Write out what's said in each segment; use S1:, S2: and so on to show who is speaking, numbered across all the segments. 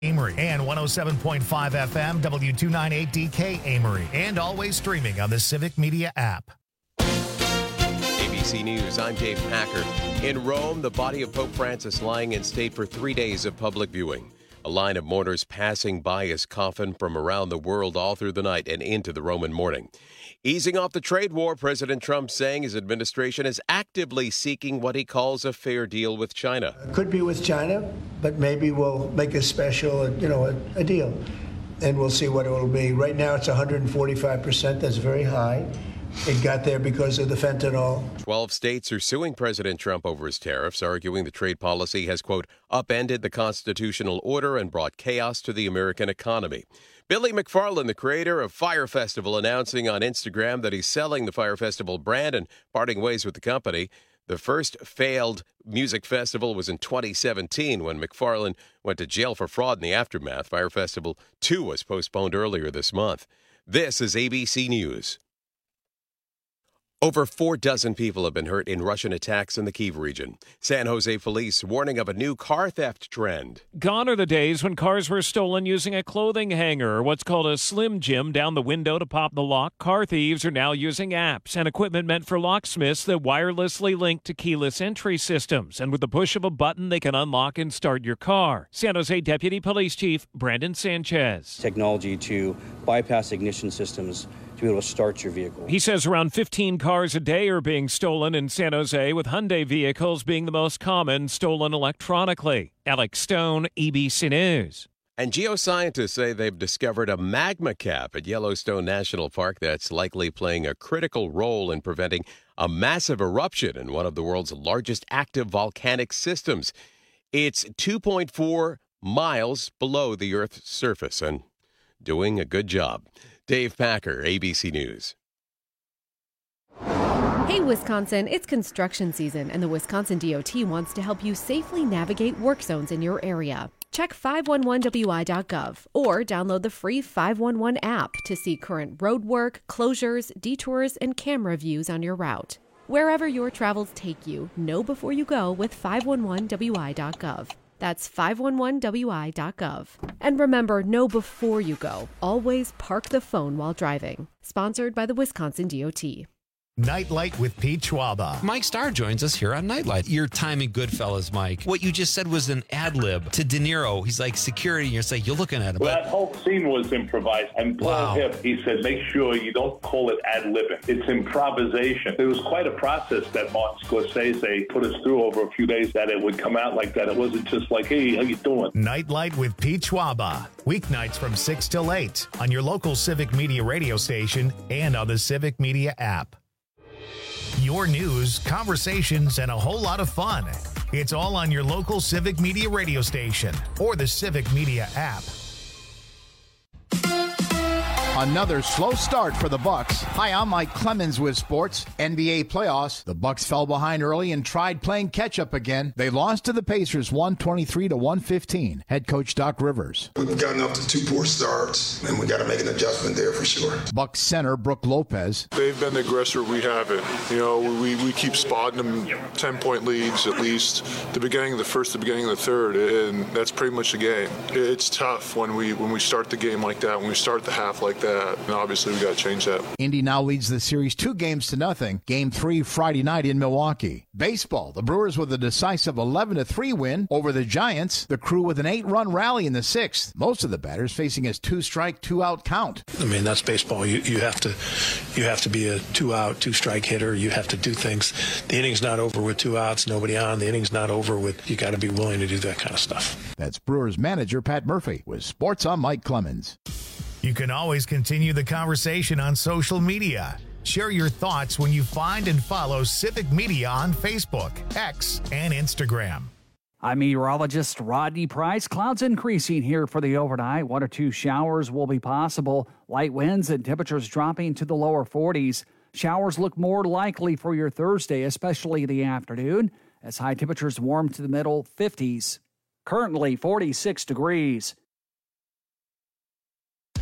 S1: Amory and 107.5 FM W298DK Amory, and always streaming on the Civic Media app.
S2: ABC News, I'm Dave Packer. In Rome, the body of Pope Francis lying in state for 3 days of public viewing. A line of mourners passing by his coffin from around the world all through the night and into the Roman morning. Easing off the trade war, President Trump saying his administration is actively seeking what he calls a fair deal with China.
S3: Could be with China, but maybe we'll make a special, a deal, and we'll see what it will be. Right now, it's 145%. That's very high. It got there because of the fentanyl.
S2: 12 states are suing President Trump over his tariffs, arguing the trade policy has, quote, upended the constitutional order and brought chaos to the American economy. Billy McFarland, the creator of Fyre Festival, announcing on Instagram that he's selling the Fyre Festival brand and parting ways with the company. The first failed music festival was in 2017 when McFarland went to jail for fraud in the aftermath. Fyre Festival 2 was postponed earlier this month. This is ABC News. Over 4 dozen people have been hurt in Russian attacks in the Kyiv region. San Jose police warning of a new car theft trend.
S4: Gone are the days when cars were stolen using a clothing hanger or what's called a Slim Jim down the window to pop the lock. Car thieves are now using apps and equipment meant for locksmiths that wirelessly link to keyless entry systems. And with the push of a button, they can unlock and start your car. San Jose Deputy Police Chief Brandon Sanchez.
S5: Technology to bypass ignition systems to be able to start your vehicle.
S4: He says around 15 cars a day are being stolen in San Jose, with Hyundai vehicles being the most common stolen electronically. Alex Stone, ABC News.
S2: And geoscientists say they've discovered a magma cap at Yellowstone National Park that's likely playing a critical role in preventing a massive eruption in one of the world's largest active volcanic systems. It's 2.4 miles below the Earth's surface and doing a good job. Dave Packer, ABC News.
S6: Hey, Wisconsin, it's construction season, and the Wisconsin DOT wants to help you safely navigate work zones in your area. Check 511wi.gov or download the free 511 app to see current road work, closures, detours, and camera views on your route. Wherever your travels take you, know before you go with 511wi.gov. That's 511wi.gov. And remember, know before you go. Always park the phone while driving. Sponsored by the Wisconsin DOT.
S1: Nightlight with Pete Schwaba.
S7: Mike Starr joins us here on Nightlight. Your timing, Goodfellas, Mike. What you just said was an ad lib to De Niro. He's like security, and you're looking at him.
S8: Well, that whole scene was improvised. And Paul Hipp, he said, make sure you don't call it ad libbing. It's improvisation. It was quite a process that Martin Scorsese put us through over a few days, that it would come out like that. It wasn't just like, hey, how you doing?
S1: Nightlight with Pete Schwaba. Weeknights from 6 till 8 on your local Civic Media radio station and on the Civic Media app. Your news, conversations, and a whole lot of fun. It's all on your local Civic Media radio station or the Civic Media app.
S9: Another slow start for the Bucks. Hi, I'm Mike Clemens with sports. NBA playoffs. The Bucks fell behind early and tried playing catch-up again. They lost to the Pacers 123-115. Head coach Doc Rivers.
S10: We've gotten up to 2 poor starts, and we got to make an adjustment there for sure.
S9: Bucks center Brook Lopez.
S11: They've been the aggressor, we haven't. We keep spotting them 10-point leads at least. The beginning of the first, the beginning of the third, and that's pretty much the game. It's tough when we start the game like that, when we start the half like that. And obviously, we got to change that.
S9: Indy now leads the series 2-0. Game 3 Friday night in Milwaukee. Baseball, the Brewers with a decisive 11-3 win over the Giants. The Crew with an 8-run rally in the 6th. Most of the batters facing a 2-strike, 2-out count.
S12: I mean, that's baseball. You have to be a 2-out, 2-strike hitter. You have to do things. The inning's not over with 2 outs, nobody on. The inning's not over with. You got to be willing to do that kind of stuff.
S9: That's Brewers manager Pat Murphy with Sports on Mike Clemens.
S1: You can always continue the conversation on social media. Share your thoughts when you find and follow Civic Media on Facebook, X, and Instagram.
S13: I'm meteorologist Rodney Price. Clouds increasing here for the overnight. 1 or 2 showers will be possible. Light winds and temperatures dropping to the lower 40s. Showers look more likely for your Thursday, especially the afternoon, as high temperatures warm to the middle 50s. Currently 46 degrees.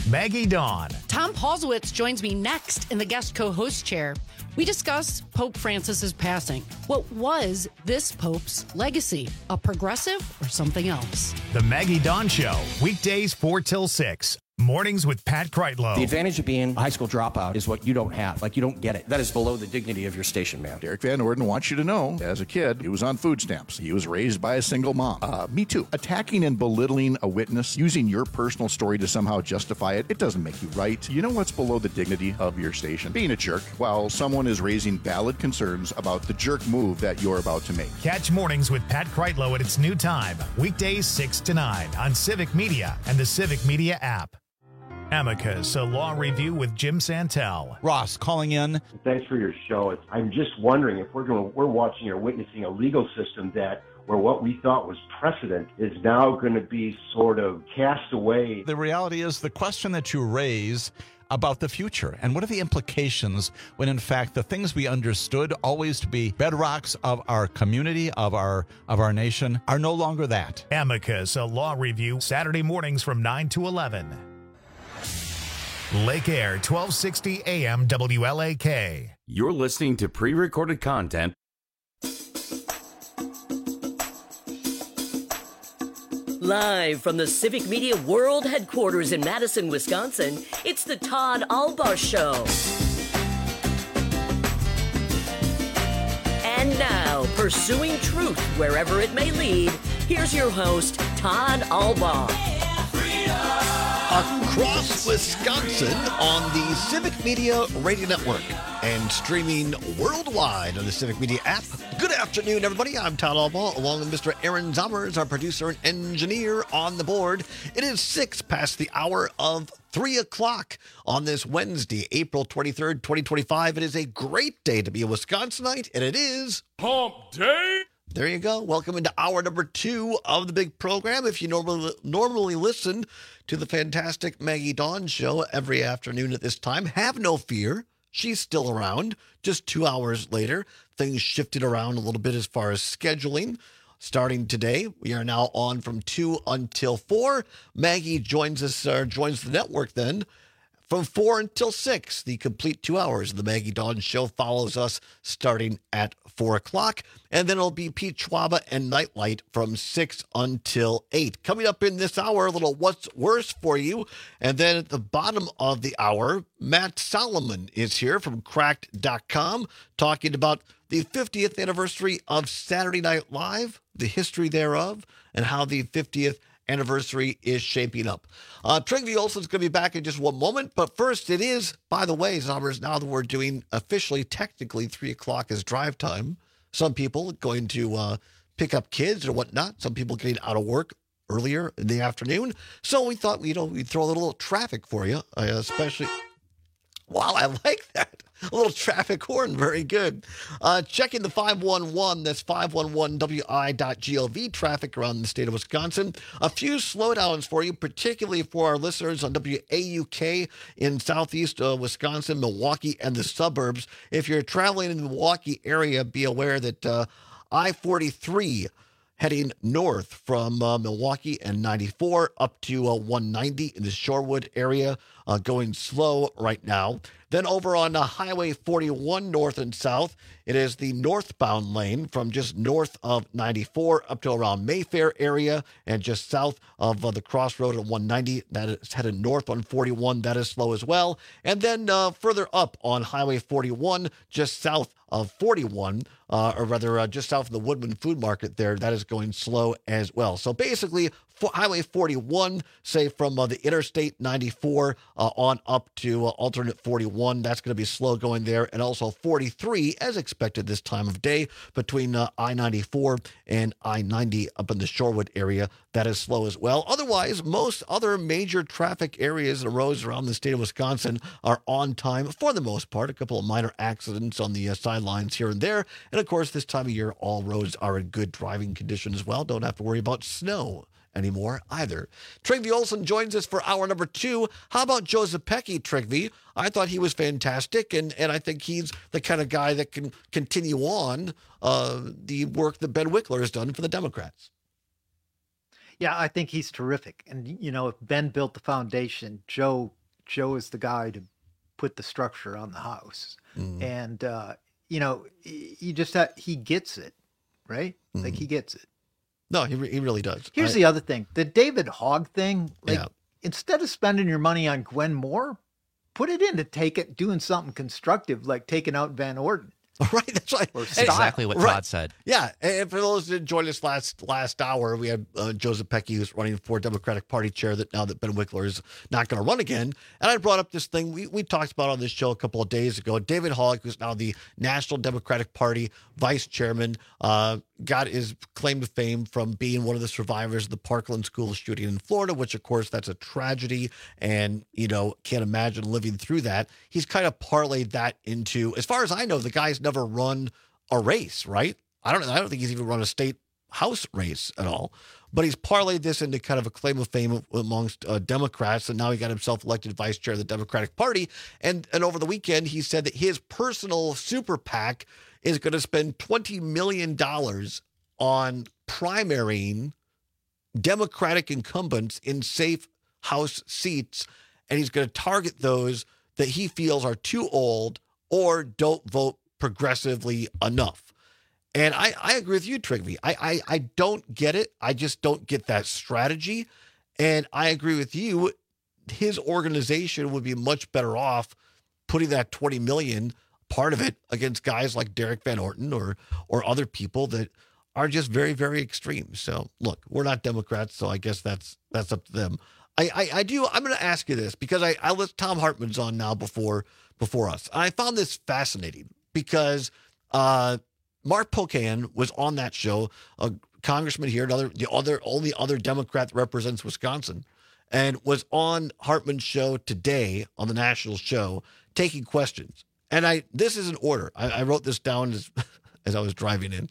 S1: Maggie Dawn.
S14: Tom Paulsowitz joins me next in the guest co-host chair. We discuss Pope Francis's passing. What was this Pope's legacy? A progressive or something else?
S1: The Maggie Dawn Show, weekdays 4 till 6. Mornings with Pat Kreitlow.
S15: The advantage of being a high school dropout is what you don't have. Like, you don't get it. That is below the dignity of your station, man.
S9: Derek Van Orden wants you to know, as a kid, he was on food stamps. He was raised by a single mom. Me too. Attacking and belittling a witness, using your personal story to somehow justify it, it doesn't make you right. You know what's below the dignity of your station? Being a jerk while someone is raising valid concerns about the jerk move that you're about to make.
S1: Catch Mornings with Pat Kreitlow at its new time, weekdays 6 to 9 on Civic Media and the Civic Media app. Amicus, a law review with Jim Santel.
S16: Ross calling in.
S17: Thanks for your show. I'm just wondering if we're watching or witnessing a legal system where what we thought was precedent is now going to be sort of cast away.
S16: The reality is the question that you raise about the future and what are the implications when in fact the things we understood always to be bedrocks of our community, of our nation, are no longer that.
S1: Amicus, a law review, Saturday mornings from 9 to 11. Lake Air, 1260 AM WLAK.
S18: You're listening to pre-recorded content.
S19: Live from the Civic Media World Headquarters in Madison, Wisconsin, it's the Todd Albaugh Show. And now, pursuing truth wherever it may lead, here's your host, Todd Albaugh.
S20: Across Wisconsin on the Civic Media Radio Network and streaming worldwide on the Civic Media app. Good afternoon, everybody. I'm Todd Albaugh, along with Mr. Aaron Zommers, our producer and engineer on the board. It is 6 past the hour of 3 o'clock on this Wednesday, April 23rd, 2025. It is a great day to be a Wisconsinite, and it is Hump Day. There you go. Welcome into hour number 2 of the big program. If you normally listen to the fantastic Maggie Dawn Show every afternoon at this time, have no fear. She's still around. Just 2 hours later, things shifted around a little bit as far as scheduling. Starting today, we are now on from 2 until 4. Maggie joins the network then from 4 until 6. The complete 2 hours of the Maggie Dawn Show follows us starting at 4 o'clock. And then it'll be Pete Schwaba and Nightlight from 6 until 8. Coming up in this hour, a little What's Worse for You. And then at the bottom of the hour, Matt Solomon is here from Cracked.com talking about the 50th anniversary of Saturday Night Live, the history thereof, and how the 50th anniversary is shaping up. Trygve Olsen's going to be back in just one moment, but first it is, by the way, Zommers, now that we're doing officially, technically 3 o'clock is drive time. Some people going to pick up kids or whatnot. Some people getting out of work earlier in the afternoon. So we thought, we'd throw a little traffic for you, especially. Wow, I like that. A little traffic horn. Very good. Checking the 511. That's 511wi.gov traffic around the state of Wisconsin. A few slowdowns for you, particularly for our listeners on WAUK in southeast Wisconsin, Milwaukee, and the suburbs. If you're traveling in the Milwaukee area, be aware that I-43 heading north from Milwaukee and 94 up to 190 in the Shorewood area, going slow right now. Then over on Highway 41 north and south, it is the northbound lane from just north of 94 up to around Mayfair area and just south of the crossroad at 190. That is headed north on 41. That is slow as well. And then further up on Highway 41, just south of 41, or rather just south of the Woodman Food Market there, that is going slow as well. So basically, Highway 41, say from the Interstate 94 on up to alternate 41, that's going to be slow going there. And also 43, as expected this time of day, between I-94 and I-90 up in the Shorewood area, that is slow as well. Otherwise, most other major traffic areas and roads around the state of Wisconsin are on time for the most part. A couple of minor accidents on the sidelines here and there. And of course, this time of year, all roads are in good driving condition as well. Don't have to worry about snow anymore either. Trygve Olsen joins us for hour number 2. How about Joe Zepecki, Trygve? I thought he was fantastic, and I think he's the kind of guy that can continue on the work that Ben Wickler has done for the Democrats.
S21: Yeah, I think he's terrific. And, if Ben built the foundation, Joe is the guy to put the structure on the house. And, you just he gets it, right? Like he gets it.
S20: No, he really does.
S21: Here's the other thing. The David Hogg thing, instead of spending your money on Gwen Moore, put it into doing something constructive, like taking out Van Orden.
S20: Right, that's right.
S22: Exactly what Todd said.
S20: Yeah, and for those that joined us last hour, we had Joe Zepecki, who's running for Democratic Party chair, that now that Ben Wickler is not going to run again. And I brought up this thing we talked about on this show a couple of days ago. David Hogg, who's now the National Democratic Party vice chairman, got his claim to fame from being one of the survivors of the Parkland school shooting in Florida, which, of course, that's a tragedy. And, can't imagine living through that. He's kind of parlayed that into, as far as I know, the guy's never run a race, right? I don't think he's even run a state house race at all. But he's parlayed this into kind of a claim of fame amongst Democrats, and now he got himself elected vice chair of the Democratic Party. And over the weekend, he said that his personal super PAC is going to spend $20 million on primarying Democratic incumbents in safe House seats, and he's going to target those that he feels are too old or don't vote progressively enough. And I agree with you, Trigby. I don't get it. I just don't get that strategy. And I agree with you. His organization would be much better off putting that $20 million, part of it, against guys like Derek Van Orton or other people that are just very, very extreme. So look, we're not Democrats, so I guess that's up to them. I'm going to ask you this because I let Tom Hartman's on now before us. And I found this fascinating because Mark Pocan was on that show, a congressman here, the only other Democrat that represents Wisconsin, and was on Hartman's show today on the national show taking questions. And this is in order. I wrote this down as I was driving in.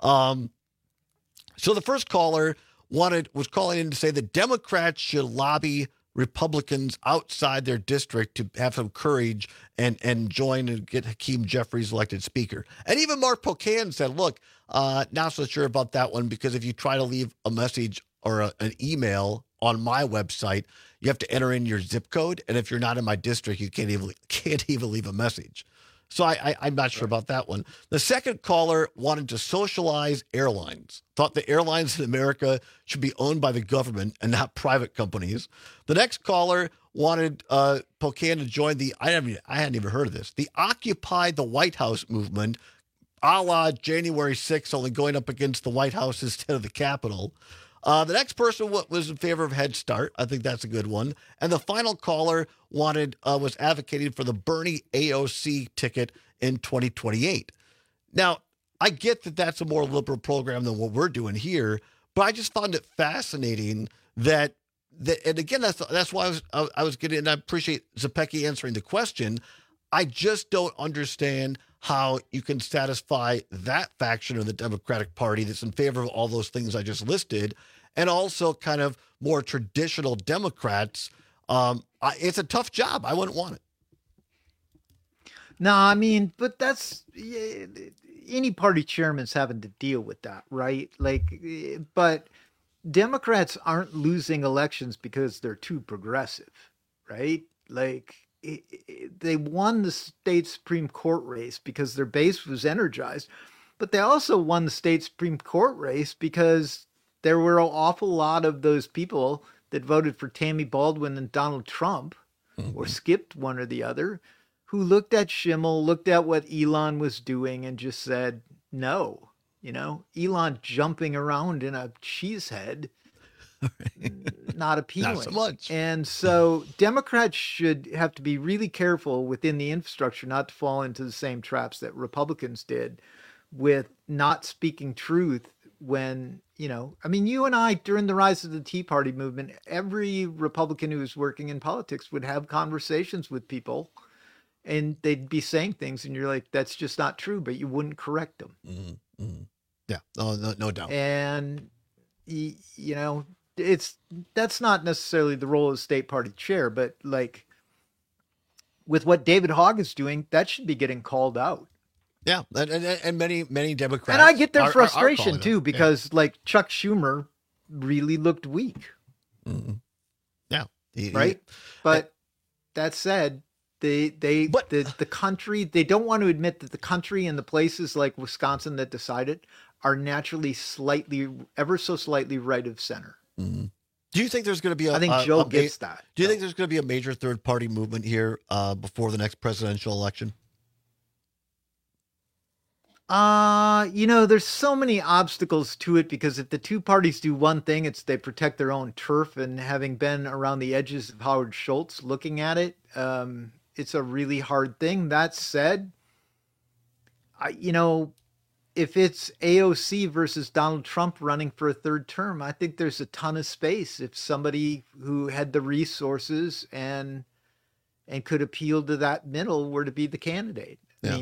S20: So the first caller was calling in to say that Democrats should lobby Republicans outside their district to have some courage and join and get Hakeem Jeffries elected speaker. And even Mark Pocan said, look, not so sure about that one, because if you try to leave a message or an email on my website, you have to enter in your zip code. And if you're not in my district, you can't even leave a message. So I'm not sure about that one. The second caller wanted to socialize airlines, thought the airlines in America should be owned by the government and not private companies. The next caller wanted Pocan to join I hadn't even heard of this, the Occupy the White House movement, a la January 6th, only going up against the White House instead of the Capitol. The next person was in favor of Head Start. I think that's a good one. And the final caller was advocating for the Bernie AOC ticket in 2028. Now, I get that that's a more liberal program than what we're doing here, but I just found it fascinating that and again, that's why I was getting, and I appreciate Zepecki answering the question. I just don't understand how you can satisfy that faction of the Democratic Party that's in favor of all those things I just listed, and also kind of more traditional Democrats. It's a tough job. I wouldn't want it.
S21: No, I mean, but that's any party chairman's having to deal with that, right? But Democrats aren't losing elections because they're too progressive, right? They won the state Supreme Court race because their base was energized, but they also won the state Supreme Court race because there were an awful lot of those people that voted for Tammy Baldwin and Donald Trump, or skipped one or the other, who looked at Schimmel, looked at what Elon was doing, and just said, no. Elon jumping around in a cheese head, not appealing.
S20: Not so much.
S21: And so Democrats should have to be really careful within the infrastructure not to fall into the same traps that Republicans did with not speaking truth when, you and I, during the rise of the Tea Party movement, every Republican who was working in politics would have conversations with people and they'd be saying things and you're like, that's just not true, but you wouldn't correct them.
S20: Mm-hmm. Mm-hmm. Yeah, no doubt.
S21: And, that's not necessarily the role of the state party chair, but with what David Hogg is doing, that should be getting called out.
S20: Yeah, and many Democrats.
S21: And I get their frustration too, because Chuck Schumer really looked weak.
S20: Mm-hmm. Yeah.
S21: Right. But that said, the country, they don't want to admit that the country and the places like Wisconsin that decide it are naturally ever so slightly right of center.
S20: Mm-hmm. Do you think there's going to be
S21: I think Joe gets that.
S20: Do you think there's going to be a major third party movement here before the next presidential election?
S21: There's so many obstacles to it because if the two parties do one thing, it's they protect their own turf. And having been around the edges of Howard Schultz looking at it, it's a really hard thing. That said, if it's AOC versus Donald Trump running for a third term, I think there's a ton of space if somebody who had the resources and could appeal to that middle were to be the candidate.
S20: Yeah.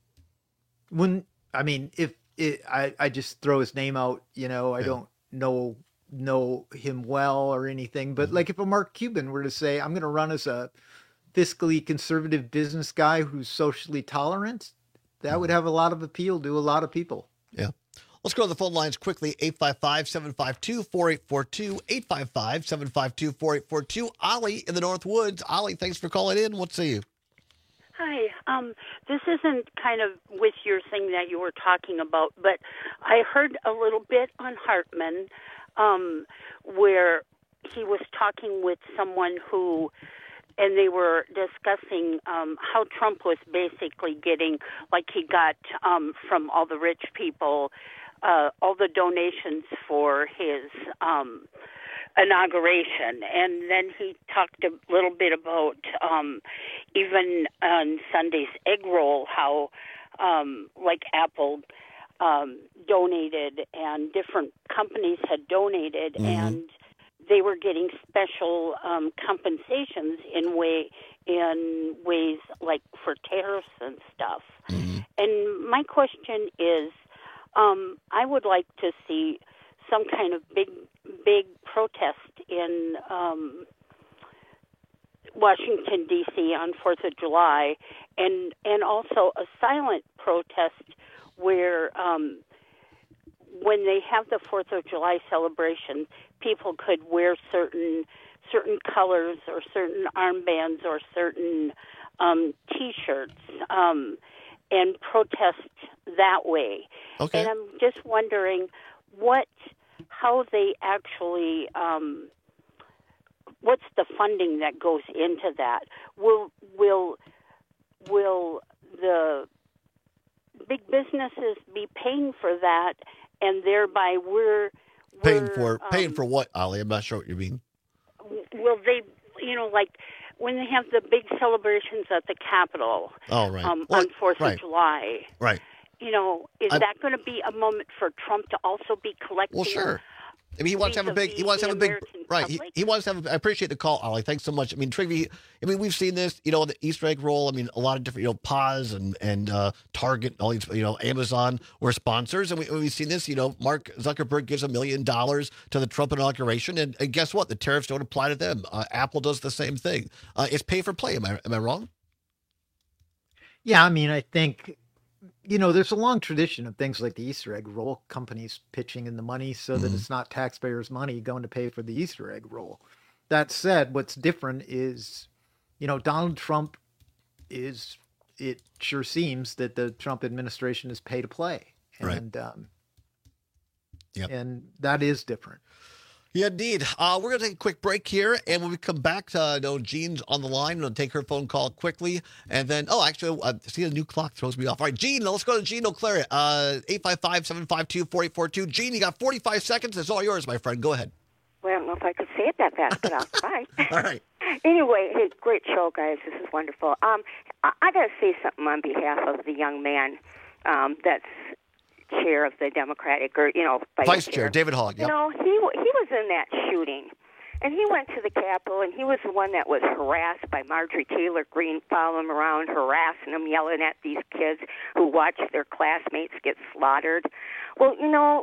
S21: I just throw his name out, I don't know him well or anything, but like if a Mark Cuban were to say, I'm going to run as a fiscally conservative business guy who's socially tolerant, that would have a lot of appeal to a lot of people.
S20: Yeah. Let's go to the phone lines quickly. 855-752-4842. 855-752-4842. Ollie in the North Woods. Ollie, thanks for calling in. What say you?
S3: Hi. This isn't kind of with your thing that you were talking about, but I heard a little bit on Hartman where he was talking with someone and they were discussing how Trump was basically getting, like he got from all the rich people, all the donations for his inauguration. And then he talked a little bit about even on Sunday's egg roll, how like Apple donated and different companies had donated, and they were getting special compensations in ways like for tariffs and stuff. And my question is, I would like to see some kind of big protest in Washington, D.C. on 4th of July, and also a silent protest where when they have the 4th of July celebration, people could wear certain colors or certain armbands or certain T-shirts and protest that way.
S20: Okay.
S3: And I'm just wondering how they actually, what's the funding that goes into that? Will the big businesses be paying for that, and thereby we're
S20: paying for what, Ollie? I'm not sure what you mean.
S3: Will they, like when they have the big celebrations at the Capitol on 4th of July?
S20: Right.
S3: Is that going to be a moment for Trump to also be collecting?
S20: Well, sure. I mean, he wants to have a big. He wants to have a big. Right. He wants to have. I appreciate the call, Ollie. Thanks so much. I mean, Trigby. I mean, we've seen this. The Easter egg roll. I mean, a lot of different. Paz and Target. All these. Amazon were sponsors, and we've seen this. Mark Zuckerberg gives $1 million to the Trump inauguration, and guess what? The tariffs don't apply to them. Apple does the same thing. It's pay for play. Am I wrong?
S21: Yeah, I mean, I think. There's a long tradition of things like the Easter egg roll, companies pitching in the money so that it's not taxpayers' money going to pay for the Easter egg roll. That said, what's different is, Donald Trump it sure seems that the Trump administration is pay to play. And, and that is different.
S20: Yeah, indeed. We're going to take a quick break here, and when we come back, Jean's on the line. We'll take her phone call quickly, and then, see, the new clock throws me off. All right, Jean, let's go to Jean Eau Claire, 855-752-4842. Jean, you got 45 seconds. It's all yours, my friend. Go ahead.
S22: Well, I don't know if I could say it that fast, but I'll try.
S20: All right.
S22: Anyway, hey, great show, guys. This is wonderful. I got to say something on behalf of the young man that's chair of the Democratic, or
S20: vice chair, David Hogg. Yep.
S22: He was in that shooting, and he went to the Capitol, and he was the one that was harassed by Marjorie Taylor Greene, following him around, harassing him, yelling at these kids who watched their classmates get slaughtered. Well,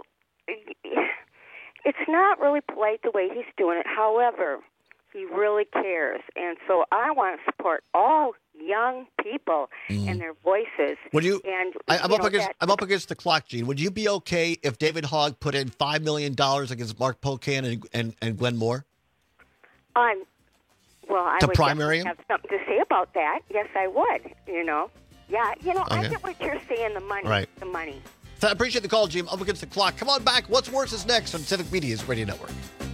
S22: it's not really polite the way he's doing it. However, he really cares, and so I want to support all young people and their voices.
S20: Would you?
S22: And
S20: I'm up against the clock, Gene. Would you be okay if David Hogg put in $5 million against Mark Pocan and Glenn Moore?
S22: Well, I would
S20: primary
S22: have something to say about that. Yes, I would. Yeah. I get what you're saying. The money.
S20: Right.
S22: The money.
S20: So I appreciate the call, Jim. Up against the clock. Come on back. What's Worse is next on Civic Media's Radio Network.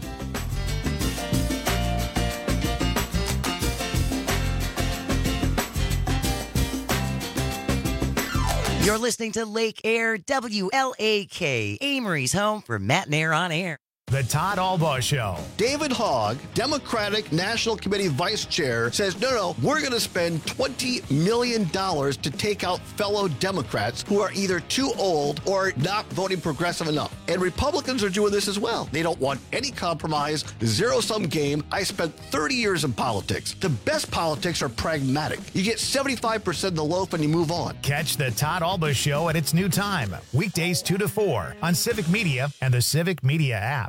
S4: You're listening to Lake Air WLAK, Amory's home for Matt and Air on Air.
S1: The Todd Albaugh Show.
S20: David Hogg, Democratic National Committee Vice Chair, says, no, we're going to spend $20 million to take out fellow Democrats who are either too old or not voting progressive enough. And Republicans are doing this as well. They don't want any compromise, zero-sum game. I spent 30 years in politics. The best politics are pragmatic. You get 75% of the loaf and you move on.
S1: Catch the Todd Albaugh Show at its new time, weekdays 2 to 4 on Civic Media and the Civic Media app.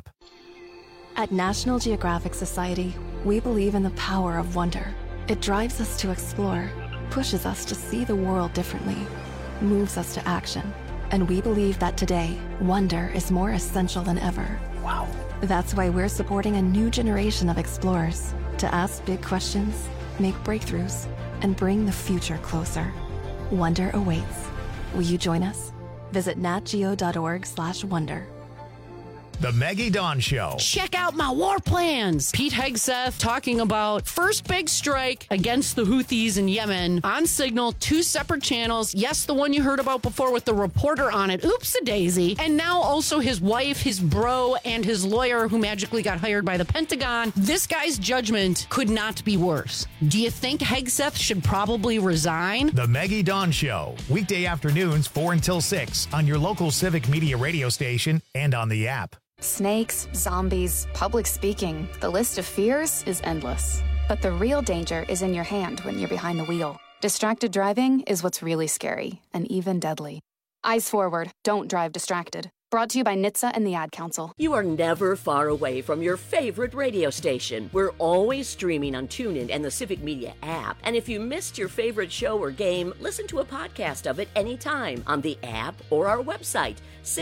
S5: At National Geographic Society, we believe in the power of wonder. It drives us to explore, pushes us to see the world differently, moves us to action. And we believe that today, wonder is more essential than ever. Wow. That's why we're supporting a new generation of explorers to ask big questions, make breakthroughs, and bring the future closer. Wonder awaits. Will you join us? Visit natgeo.org/wonder.
S1: The Maggie Dawn Show.
S14: Check out my war plans. Pete Hegseth talking about first big strike against the Houthis in Yemen on Signal, 2 separate channels. Yes, the one you heard about before with the reporter on it. Oops-a-daisy. And now also his wife, his bro, and his lawyer who magically got hired by the Pentagon. This guy's judgment could not be worse. Do you think Hegseth should probably resign?
S1: The Maggie Dawn Show. Weekday afternoons 4 until 6 on your local Civic Media radio station and on the app.
S23: Snakes, zombies, public speaking, the list of fears is endless. But the real danger is in your hand when you're behind the wheel. Distracted driving is what's really scary and even deadly. Eyes forward, don't drive distracted. Brought to you by NHTSA and the Ad Council.
S19: You are never far away from your favorite radio station. We're always streaming on TuneIn and the Civic Media app. And if you missed your favorite show or game, listen to a podcast of it anytime on the app or our website,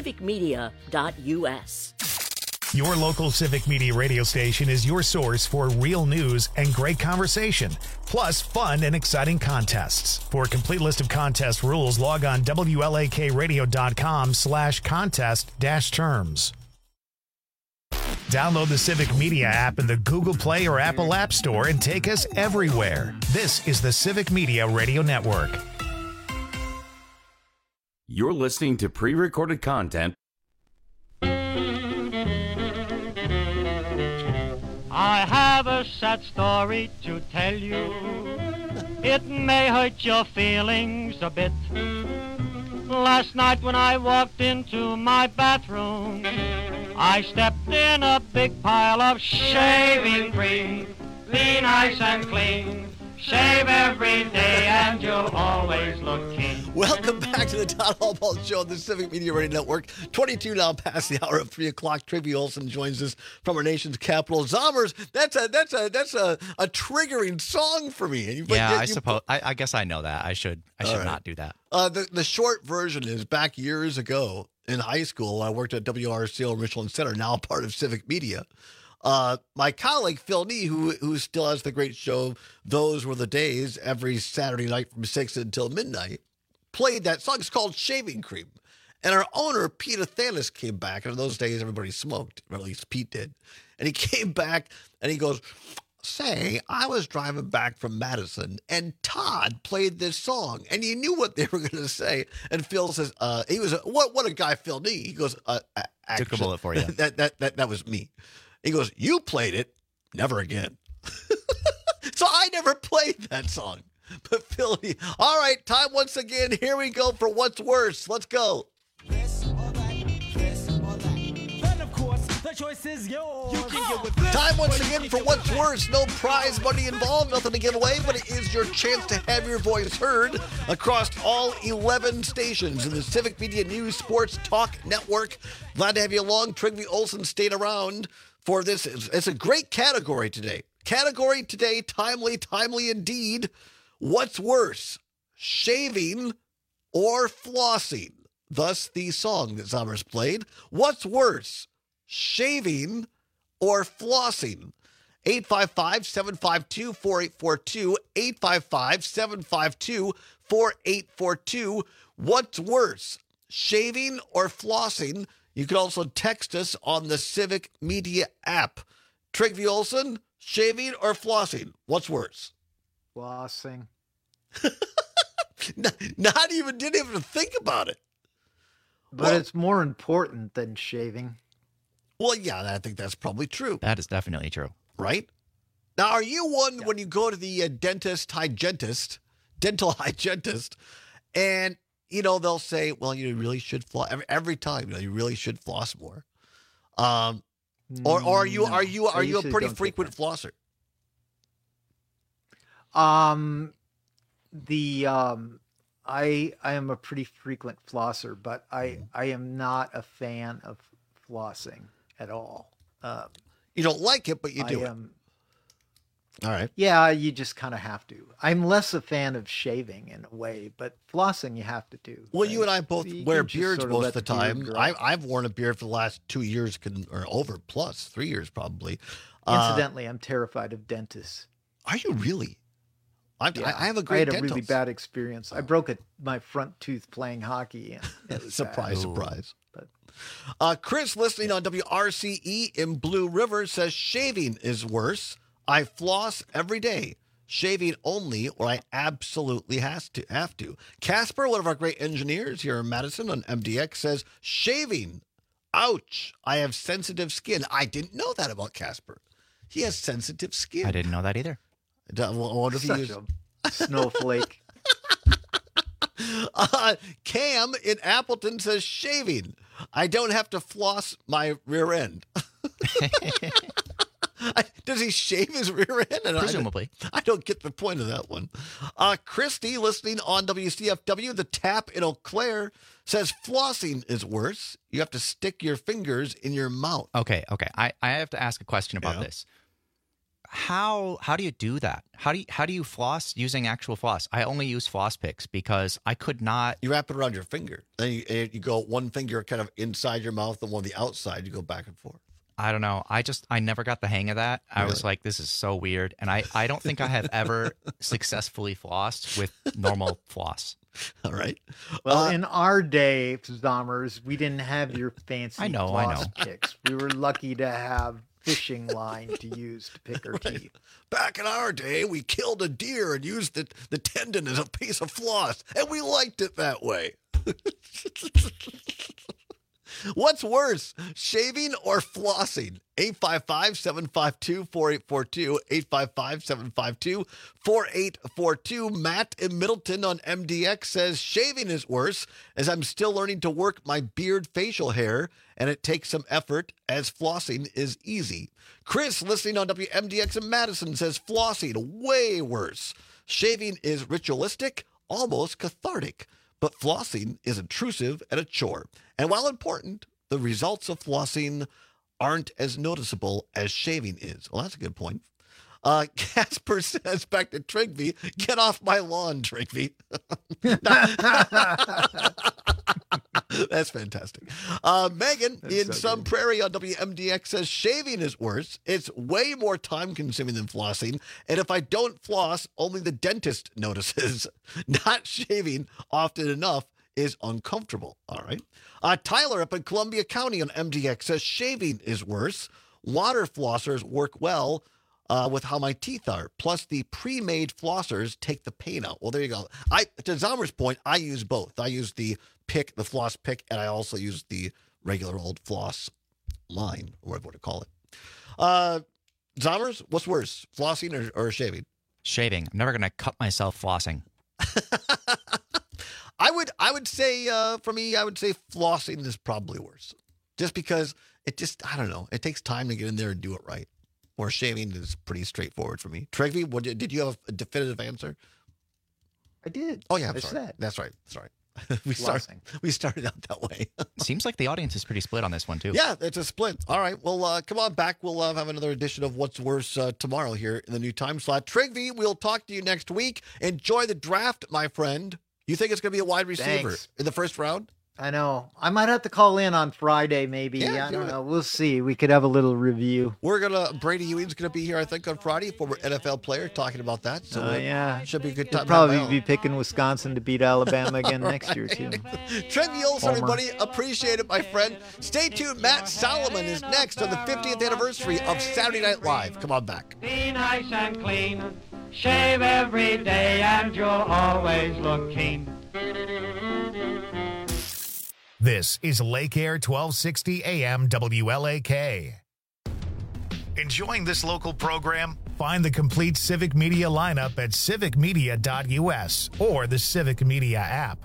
S19: civicmedia.us.
S1: Your local Civic Media radio station is your source for real news and great conversation, plus fun and exciting contests. For a complete list of contest rules, log on WLAKradio.com/contest-terms. Download the Civic Media app in the Google Play or Apple App Store and take us everywhere. This is the Civic Media Radio Network.
S18: You're listening to pre-recorded content.
S24: I have a sad story to tell you. It may hurt your feelings a bit. Last night when I walked into my bathroom, I stepped in a big pile of shaving cream. Be nice and clean. Shave every day and you'll always look keen.
S20: Welcome back to the Todd Albaugh Show on the Civic Media Radio Network. 22 now past the hour of 3 o'clock. Trivia Olson joins us from our nation's capital. Zommers, that's a triggering song for me.
S25: I suppose. I guess I know that. I should not do that.
S20: The short version is back years ago in high school. I worked at WRCO Richland Center, now part of Civic Media. My colleague Phil Nee, who still has the great show Those Were the Days every Saturday night from 6 until midnight, played that song. It's called Shaving Cream. And our owner, Pete Athanas, came back. And in those days, everybody smoked, or at least Pete did. And he came back and he goes, say, I was driving back from Madison and Todd played this song. And you knew what they were going to say. And Phil says, he was, what a guy Phil Nee. He goes,
S25: took a bullet for you.
S20: That was me. He goes, you played it, never again. So I never played that song. But Phil, all right, time once again. Here we go for What's Worse. Let's go.
S26: This or that, this or that. Then, of course, the choice is yours. You can get with this.
S20: Time once again for What's Worse. No prize money involved, nothing to give away, but it is your chance to have your voice heard across all 11 stations in the Civic Media News Sports Talk Network. Glad to have you along. Trigby Olson stayed around for this. It's a great category today. Timely indeed. What's worse, shaving or flossing? Thus, the song that Zommers played. What's worse, shaving or flossing? 855-752-4842, 855-752-4842. What's worse, shaving or flossing? You can also text us on the Civic Media app. Trygve Olson, shaving or flossing? What's worse?
S21: Flossing.
S20: Didn't even think about it.
S21: But it's more important than shaving.
S20: Well, yeah, I think that's probably true.
S25: That is definitely true.
S20: Right? Now, are you one when you go to the dental hygienist, and, they'll say, well, you really should floss every time, you really should floss more. Or are you a pretty frequent flosser?
S21: I am a pretty frequent flosser, but I am not a fan of flossing at all.
S20: You don't like it, but you do it. All right.
S21: Yeah, you just kind of have to. I'm less a fan of shaving in a way, but flossing you have to do.
S20: Well, you and I both wear beards most of the time. I've worn a beard for the last 2 years, or over, plus 3 years probably.
S21: Incidentally, I'm terrified of dentists.
S20: Are you really? I have a
S21: I
S20: great
S21: had a really bad experience. I broke my front tooth playing hockey. And
S20: surprise. But Chris, listening on WRCE in Blue River, says shaving is worse. I floss every day. Shaving only, or I absolutely have to. Casper, one of our great engineers here in Madison on MDX, says shaving. Ouch! I have sensitive skin. I didn't know that about Casper. He has sensitive skin.
S25: I didn't know that either.
S20: I wonder if he
S21: Such a snowflake.
S20: Cam in Appleton says shaving. I don't have to floss my rear end. Does he shave his rear end?
S25: Presumably.
S20: I don't get the point of that one. Christy, listening on WCFW, the tap in Eau Claire, says flossing is worse. You have to stick your fingers in your mouth.
S25: Okay. I have to ask a question about this. How do you do that? How do you floss using actual floss? I only use floss picks because I could not.
S20: You wrap it around your finger. Then you go one finger kind of inside your mouth and one on the outside. You go back and forth.
S25: I don't know. I never got the hang of that. I was like, this is so weird. And I don't think I have ever successfully flossed with normal floss.
S20: All right.
S21: Well, in our day, Zommers, we didn't have your fancy floss picks. We were lucky to have fishing line to use to pick our teeth.
S20: Back in our day, we killed a deer and used the tendon as a piece of floss, and we liked it that way. What's worse, shaving or flossing? 855-752-4842, 855-752-4842. Matt in Middleton on MDX says shaving is worse as I'm still learning to work my beard facial hair, and it takes some effort as flossing is easy. Chris, listening on WMDX in Madison, says flossing way worse. Shaving is ritualistic, almost cathartic, but flossing is intrusive and a chore. And while important, the results of flossing aren't as noticeable as shaving is. Well, that's a good point. Casper says back to Trygve, get off my lawn, Trygve. That's fantastic. Megan in Sun Prairie on WMDX says shaving is worse. It's way more time consuming than flossing. And if I don't floss, only the dentist notices. Not shaving often enough is uncomfortable. All right. Tyler up in Columbia County on MDX says shaving is worse. Water flossers work well with how my teeth are. Plus, the pre-made flossers take the pain out. Well, there you go. To Zommer's point, I use both. I use the floss pick, and I also use the regular old floss line, or whatever to call it. Zommers, what's worse, flossing or shaving?
S25: Shaving. I'm never going to cut myself flossing.
S20: I would say, for me, I would say flossing is probably worse. Just because I don't know, it takes time to get in there and do it right. Or shaving is pretty straightforward for me. Trygve, did you have a definitive answer?
S21: I did.
S20: Oh, yeah, I'm sorry. That's right. Sorry. we started out that way.
S25: Seems like the audience is pretty split on this one, too.
S20: Yeah, it's a split. All right, well, come on back. We'll have another edition of What's Worse tomorrow here in the new time slot. Trigby, we'll talk to you next week. Enjoy the draft, my friend. You think it's going to be a wide receiver in the first round?
S21: I know. I might have to call in on Friday, maybe.
S20: Yeah,
S21: I don't know. We'll see. We could have a little review.
S20: Brady Ewing's going to be here, I think, on Friday, former NFL player, talking about that. So
S21: yeah.
S20: Should be a good time.
S21: He'll probably be picking Wisconsin to beat Alabama again next year, too.
S20: Trivials, everybody. Appreciate it, my friend. Stay tuned. Matt Solomon is next on the 50th anniversary of Saturday Night Live. Come on back.
S24: Be nice and clean. Shave every day and you'll always look keen.
S1: This is Lake Air 1260 AM WLAK. Enjoying this local program? Find the complete Civic Media lineup at civicmedia.us or the Civic Media app.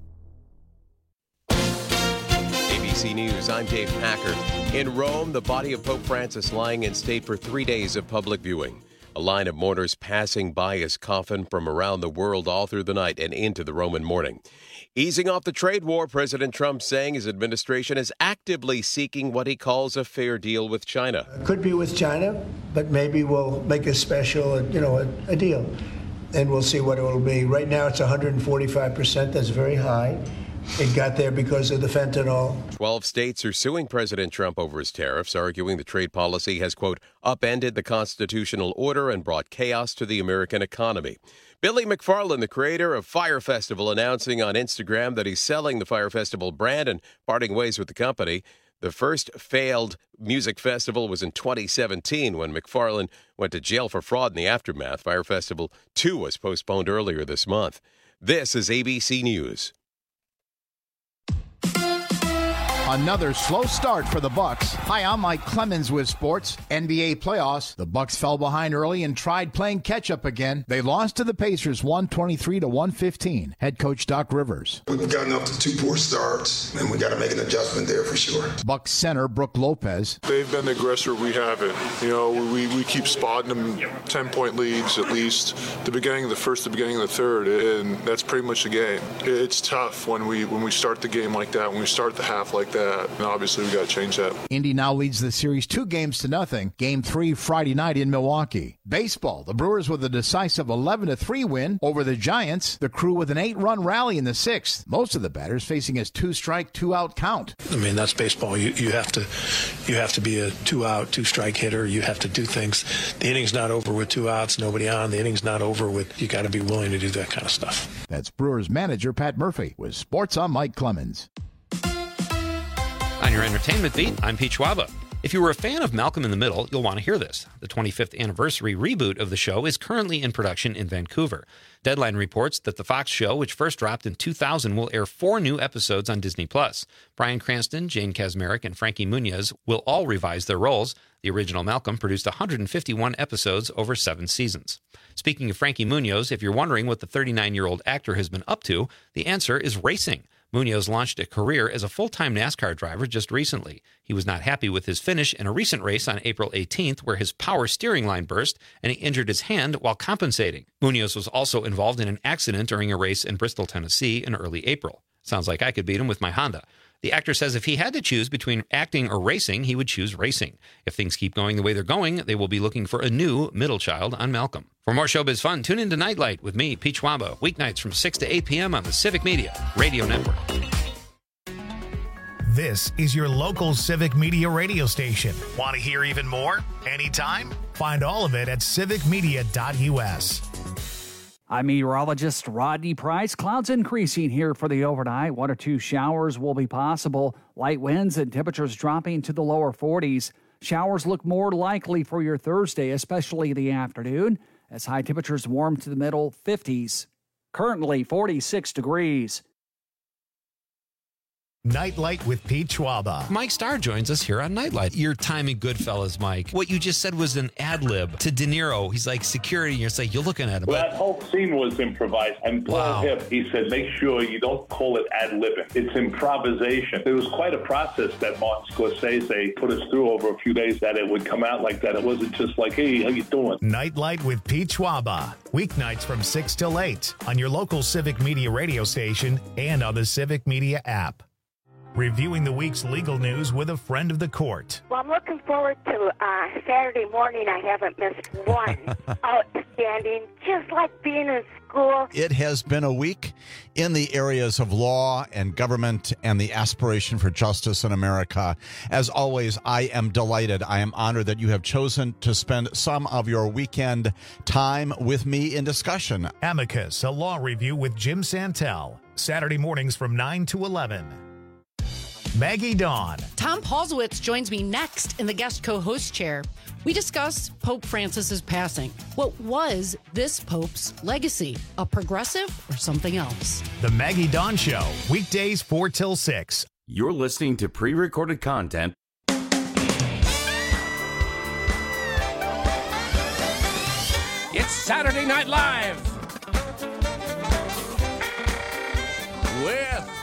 S2: ABC News, I'm Dave Packer. In Rome, the body of Pope Francis lying in state for 3 days of public viewing. A line of mourners passing by his coffin from around the world all through the night and into the Roman morning. Easing off the trade war, President Trump saying his administration is actively seeking what he calls a fair deal with China.
S6: Could be with China, but maybe we'll make a special, a deal. And we'll see what it will be. Right now it's 145%. That's very high. It got there because of the fentanyl.
S2: 12 states are suing President Trump over his tariffs, arguing the trade policy has, quote, upended the constitutional order and brought chaos to the American economy. Billy McFarland, the creator of Fyre Festival, announcing on Instagram that he's selling the Fyre Festival brand and parting ways with the company. The first failed music festival was in 2017 when McFarland went to jail for fraud in the aftermath. Fyre Festival 2 was postponed earlier this month. This is ABC News.
S9: Another slow start for the Bucks. Hi, I'm Mike Clemens with sports. NBA playoffs. The Bucks fell behind early and tried playing catch-up again. They lost to the Pacers 123-115. Head coach Doc Rivers.
S7: We've gotten up to 2 poor starts, and we got to make an adjustment there for sure.
S9: Bucks center Brook Lopez.
S8: They've been the aggressor. We haven't. We keep spotting them 10-point leads at least. The beginning of the first, the beginning of the third, and that's pretty much the game. It's tough when we start the game like that, when we start the half like that. And obviously, we got to change that.
S9: Indy now leads the series 2-0. Game 3 Friday night in Milwaukee. Baseball. The Brewers with a decisive 11-3 win over the Giants. The Crew with an 8-run rally in the 6th. Most of the batters facing a 2-strike, 2-out count.
S12: I mean, that's baseball. You have to be a 2-out, 2-strike hitter. You have to do things. The inning's not over with 2 outs, nobody on. The inning's not over with. You got to be willing to do that kind of stuff.
S9: That's Brewers manager Pat Murphy with Sports on Mike Clemens.
S10: On your entertainment beat, I'm Pete Schwaba. If you were a fan of Malcolm in the Middle, you'll want to hear this. The 25th anniversary reboot of the show is currently in production in Vancouver. Deadline reports that the Fox show, which first dropped in 2000, will air 4 new episodes on Disney+. Bryan Cranston, Jane Kasmerick, and Frankie Muniz will all revise their roles. The original Malcolm produced 151 episodes over 7 seasons. Speaking of Frankie Muniz, if you're wondering what the 39-year-old actor has been up to, the answer is racing. Munoz launched a career as a full-time NASCAR driver just recently. He was not happy with his finish in a recent race on April 18th where his power steering line burst and he injured his hand while compensating. Munoz was also involved in an accident during a race in Bristol, Tennessee in early April. Sounds like I could beat him with my Honda. The actor says if he had to choose between acting or racing, he would choose racing. If things keep going the way they're going, they will be looking for a new middle child on Malcolm. For more showbiz fun, tune in to Nightlight with me, Pete Schwaba, weeknights from 6 to 8 p.m. on the Civic Media Radio Network.
S1: This is your local Civic Media radio station. Want to hear even more? Anytime? Find all of it at civicmedia.us.
S13: I'm meteorologist Rodney Price. Clouds increasing here for the overnight. 1 or 2 showers will be possible. Light winds and temperatures dropping to the lower 40s. Showers look more likely for your Thursday, especially the afternoon, as high temperatures warm to the middle 50s. Currently 46 degrees.
S1: Nightlight with Pete Schwaba.
S10: Mike Starr joins us here on Nightlight. Your time in Goodfellas, Mike. What you just said was an ad-lib to De Niro. He's like, security, and you're like, you're looking at him.
S3: Well, that whole scene was improvised. And Paul Hip, he said, make sure you don't call it ad-libbing. It's improvisation. It was quite a process that Martin Scorsese put us through over a few days that it would come out like that. It wasn't just like, hey, how you doing?
S1: Nightlight with Pete Schwaba. Weeknights from 6 till 8 on your local Civic Media radio station and on the Civic Media app. Reviewing the week's legal news with a friend of the court.
S11: Well, I'm looking forward to Saturday morning. I haven't missed one. Outstanding, just like being in school.
S9: It has been a week in the areas of law and government and the aspiration for justice in America. As always, I am delighted. I am honored that you have chosen to spend some of your weekend time with me in discussion.
S1: Amicus, a law review with Jim Santel. Saturday mornings from 9 to 11. Maggie Dawn.
S14: Tom Paulsowitz joins me next in the guest co-host chair. We discuss Pope Francis's passing. What was this Pope's legacy? A progressive or something else?
S1: The Maggie Dawn Show, weekdays 4 till 6.
S18: You're listening to pre-recorded content.
S15: It's Saturday Night Live with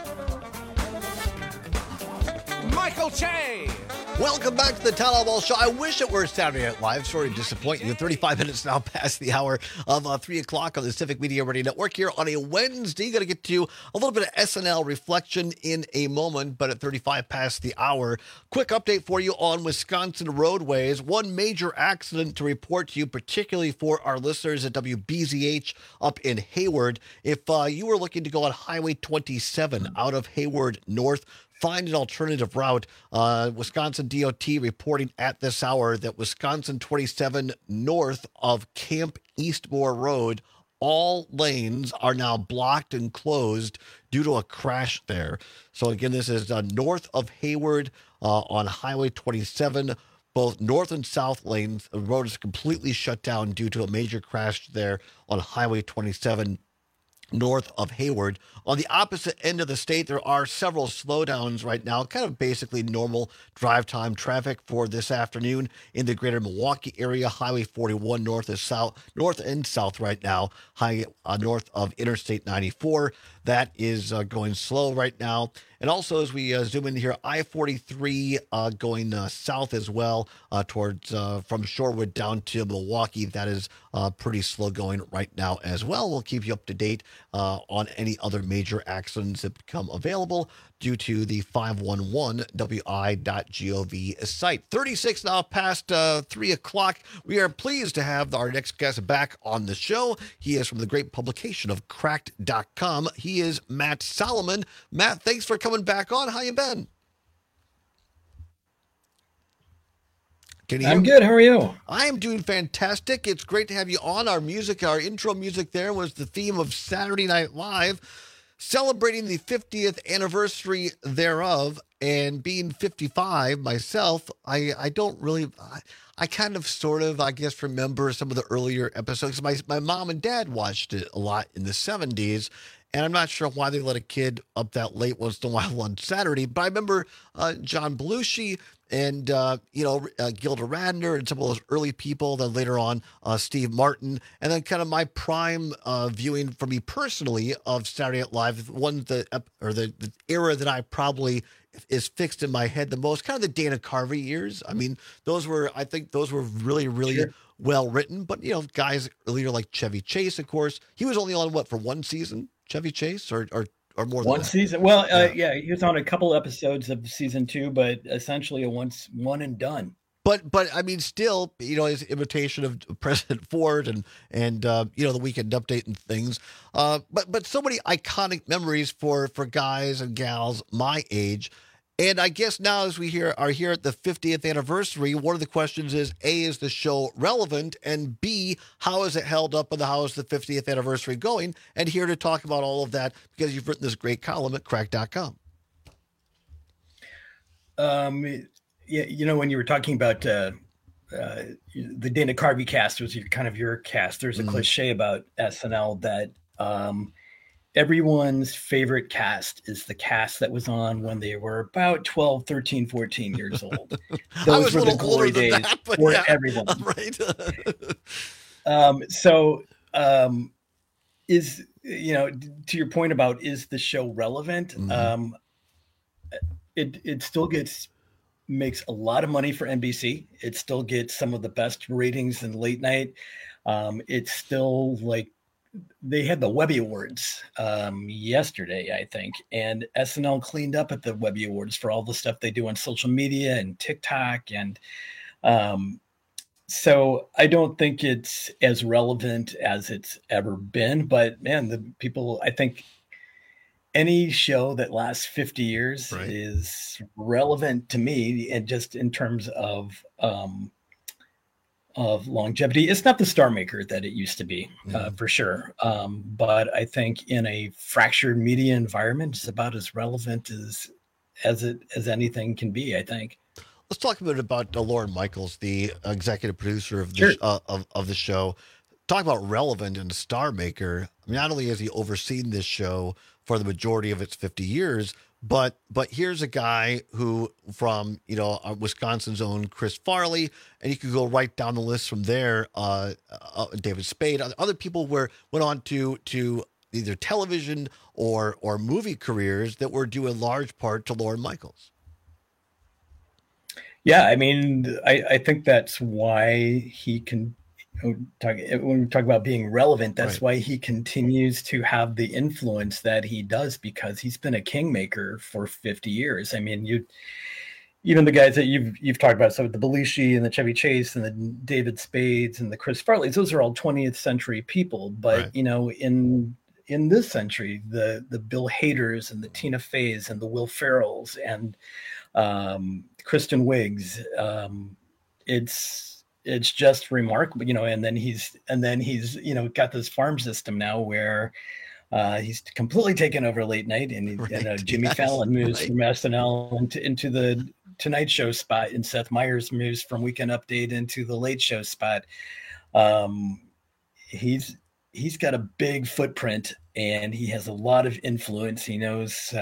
S15: Michael Che.
S20: Welcome back to the Town Hall Show. I wish it were Saturday Night Live. Sorry to disappoint you. 35 minutes now past the hour of 3 o'clock on the Civic Media Radio Network here on a Wednesday. Going to get to a little bit of SNL reflection in a moment, but at 35 past the hour, quick update for you on Wisconsin roadways. One major accident to report to you, particularly for our listeners at WBZH up in Hayward. If you were looking to go on Highway 27 out of Hayward North, find an alternative route. Wisconsin DOT reporting at this hour that Wisconsin 27 north of Camp Eastmore Road, all lanes are now blocked and closed due to a crash there. So again, this is north of Hayward on Highway 27. Both north and south lanes, the road is completely shut down due to a major crash there on Highway 27. North of Hayward. On the opposite end of the state, there are several slowdowns right now, kind of basically normal drive time traffic for this afternoon in the greater Milwaukee area. Highway 41 north and south right now. North of Interstate 94. That is going slow right now. And also, as we zoom in here, I-43 going south as well towards from Shorewood down to Milwaukee. That is pretty slow going right now as well. We'll keep you up to date on any other major accidents that become available due to the 511wi.gov site. 36 now past 3 o'clock. We are pleased to have our next guest back on the show. He is from the great publication of Cracked.com. He is Matt Solomon. Matt, thanks for coming back on. How you been?
S16: I'm good. How are you?
S20: I am doing fantastic. It's great to have you on. Our intro music there was the theme of Saturday Night Live, celebrating the 50th anniversary thereof. And being 55 myself, I don't really, I kind of sort of, I guess, remember some of the earlier episodes. My mom and dad watched it a lot in the 70s. And I'm not sure why they let a kid up that late once in a while on Saturday. But I remember John Belushi and, Gilda Radner and some of those early people. Then later on, Steve Martin. And then kind of my prime viewing for me personally of Saturday Night Live, the era that I probably is fixed in my head the most, kind of the Dana Carvey years. I mean, I think those were really, really sure. Well written. But, guys earlier like Chevy Chase, of course. He was only on, for one season? Chevy Chase or more than
S16: one season. Well, yeah, he was on a couple episodes of season 2, but essentially a one and done.
S20: But I mean, still, his imitation of President Ford and the Weekend Update and things. But so many iconic memories for guys and gals my age. And I guess now as we are here at the 50th anniversary, one of the questions is, A, is the show relevant? And B, how is it held up and how is the 50th anniversary going? And here to talk about all of that, because you've written this great column at Cracked.com.
S16: When you were talking about the Dana Carvey cast was your cast. There's a cliche about SNL that everyone's favorite cast is the cast that was on when they were about 12, 13, 14 years old. Those were the glory days for everyone.
S20: Right.
S16: Is, to your point about, is the show relevant?
S20: Mm-hmm.
S16: It still makes a lot of money for NBC. It still gets some of the best ratings in late night. It's still like, they had the Webby Awards yesterday, I think, and SNL cleaned up at the Webby Awards for all the stuff they do on social media and TikTok. And so I don't think it's as relevant as it's ever been, but man, I think any show that lasts 50 years is relevant to me, and just in terms of longevity. It's not the star maker that it used to be, for sure. But I think in a fractured media environment, it's about as relevant as anything can be, I think.
S20: Let's talk a bit about Lorne Michaels, the executive producer of the, of the show. Talk about relevant and a star maker. I mean, not only has he overseen this show for the majority of its 50 years, but here's a guy who, from Wisconsin's own Chris Farley, and you could go right down the list from there. David Spade, other people went on to either television or movie careers that were due in large part to Lorne Michaels.
S16: Yeah, I mean, I think that's why he can. When we talk about being relevant, that's why he continues to have the influence that he does, because he's been a kingmaker for 50 years. I mean, even the guys that you've talked about, so the Belushi and the Chevy Chase and the David Spades and the Chris Farleys, those are all 20th century people. But in this century, the Bill Haders and the Tina Feys and the Will Ferrells and Kristen Wiggs, it's just remarkable, and then he's got this farm system now where he's completely taken over late night, and Jimmy Fallon moves from SNL into the Tonight Show spot, and Seth Meyers moves from Weekend Update into the Late Show spot. He's got a big footprint, and he has a lot of influence. He knows,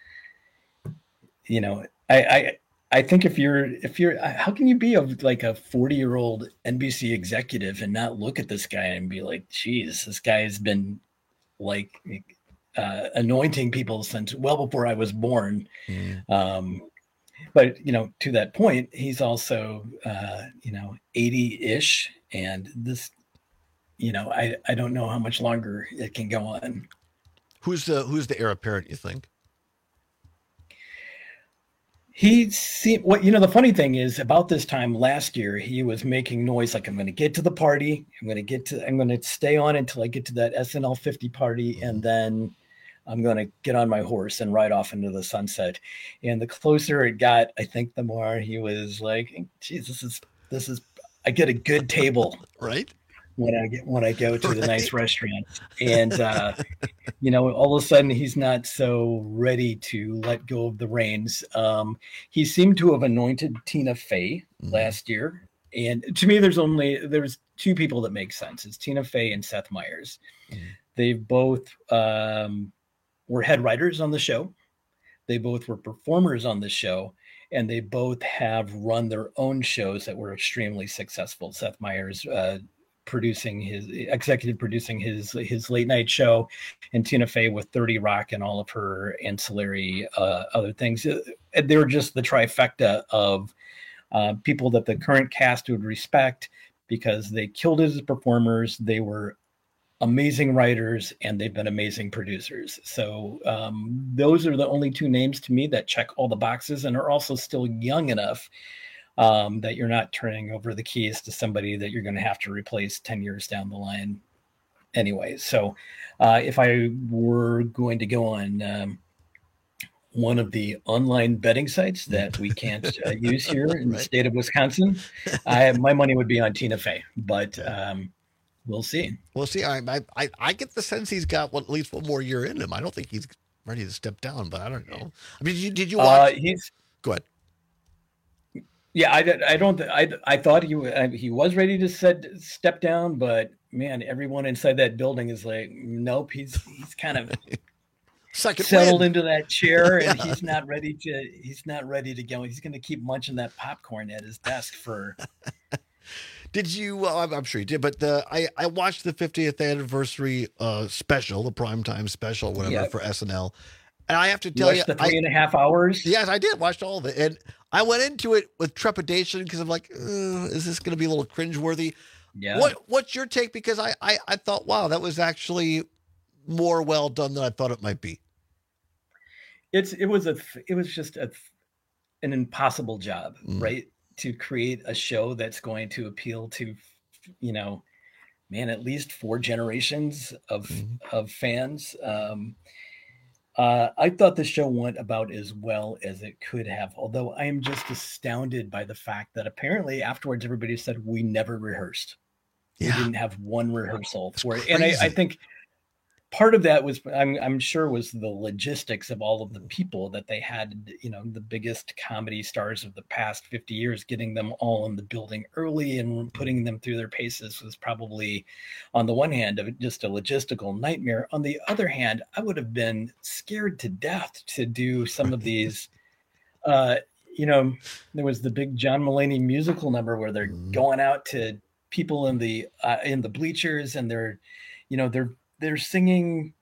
S16: I think if you're, how can you be like a 40-year-old NBC executive and not look at this guy and be like, geez, this guy has been like anointing people since well before I was born. But, to that point, he's also, 80-ish. And this, I don't know how much longer it can go on.
S20: Who's the heir apparent, you think?
S16: The funny thing is, about this time last year, he was making noise like, I'm going to get to the party. I'm going to stay on until I get to that SNL 50 party. And then I'm going to get on my horse and ride off into the sunset. And the closer it got, I think the more he was like, geez, this is, I get a good table.
S20: Right.
S16: When I go to the nice restaurant, and all of a sudden he's not so ready to let go of the reins. He seemed to have anointed Tina Fey last year, and to me, there's two people that make sense. It's Tina Fey and Seth Meyers. They both were head writers on the show. They both were performers on the show. And they both have run their own shows that were extremely successful. Seth Meyers executive producing his late night show, and Tina Fey with 30 Rock and all of her ancillary other things. They were just the trifecta of people that the current cast would respect, because they killed it as performers. They were amazing writers, and they've been amazing producers. So those are the only two names to me that check all the boxes and are also still young enough that you're not turning over the keys to somebody that you're going to have to replace 10 years down the line anyway. So if I were going to go on one of the online betting sites that we can't use here in the state of Wisconsin, my money would be on Tina Fey, but we'll see.
S20: We'll see. I get the sense he's got at least one more year in him. I don't think he's ready to step down, but I don't know. I mean, did you watch? Go ahead.
S16: Yeah, I thought he was ready to step down, but man, everyone inside that building is like, nope, he's kind of
S20: Second
S16: settled
S20: win.
S16: into that chair, and
S20: Yeah.
S16: he's not ready to go. He's going to keep munching that popcorn at his desk for.
S20: Did you? Well, I'm sure you did, but I watched the 50th anniversary special, the primetime special, whatever,
S16: Yeah.
S20: for SNL, and I have to tell you,
S16: Watched the 3.5 hours.
S20: Yes, I did. Watched all of it, and I went into it with trepidation because I'm like, is this going to be a little cringeworthy?
S16: Yeah.
S20: What's your take? Because I thought, wow, that was actually more well done than I thought it might be.
S16: It was just an impossible job, right? To create a show that's going to appeal to, at least 4 generations of fans. I thought the show went about as well as it could have, although I am just astounded by the fact that apparently afterwards everybody said we never rehearsed. We didn't have one rehearsal for it. And I think part of that was, I'm sure, was the logistics of all of the people that they had, the biggest comedy stars of the past 50 years, getting them all in the building early and putting them through their paces was probably, on the one hand, just a logistical nightmare. On the other hand, I would have been scared to death to do some of these, there was the big John Mulaney musical number where they're going out to people in the bleachers, and they're singing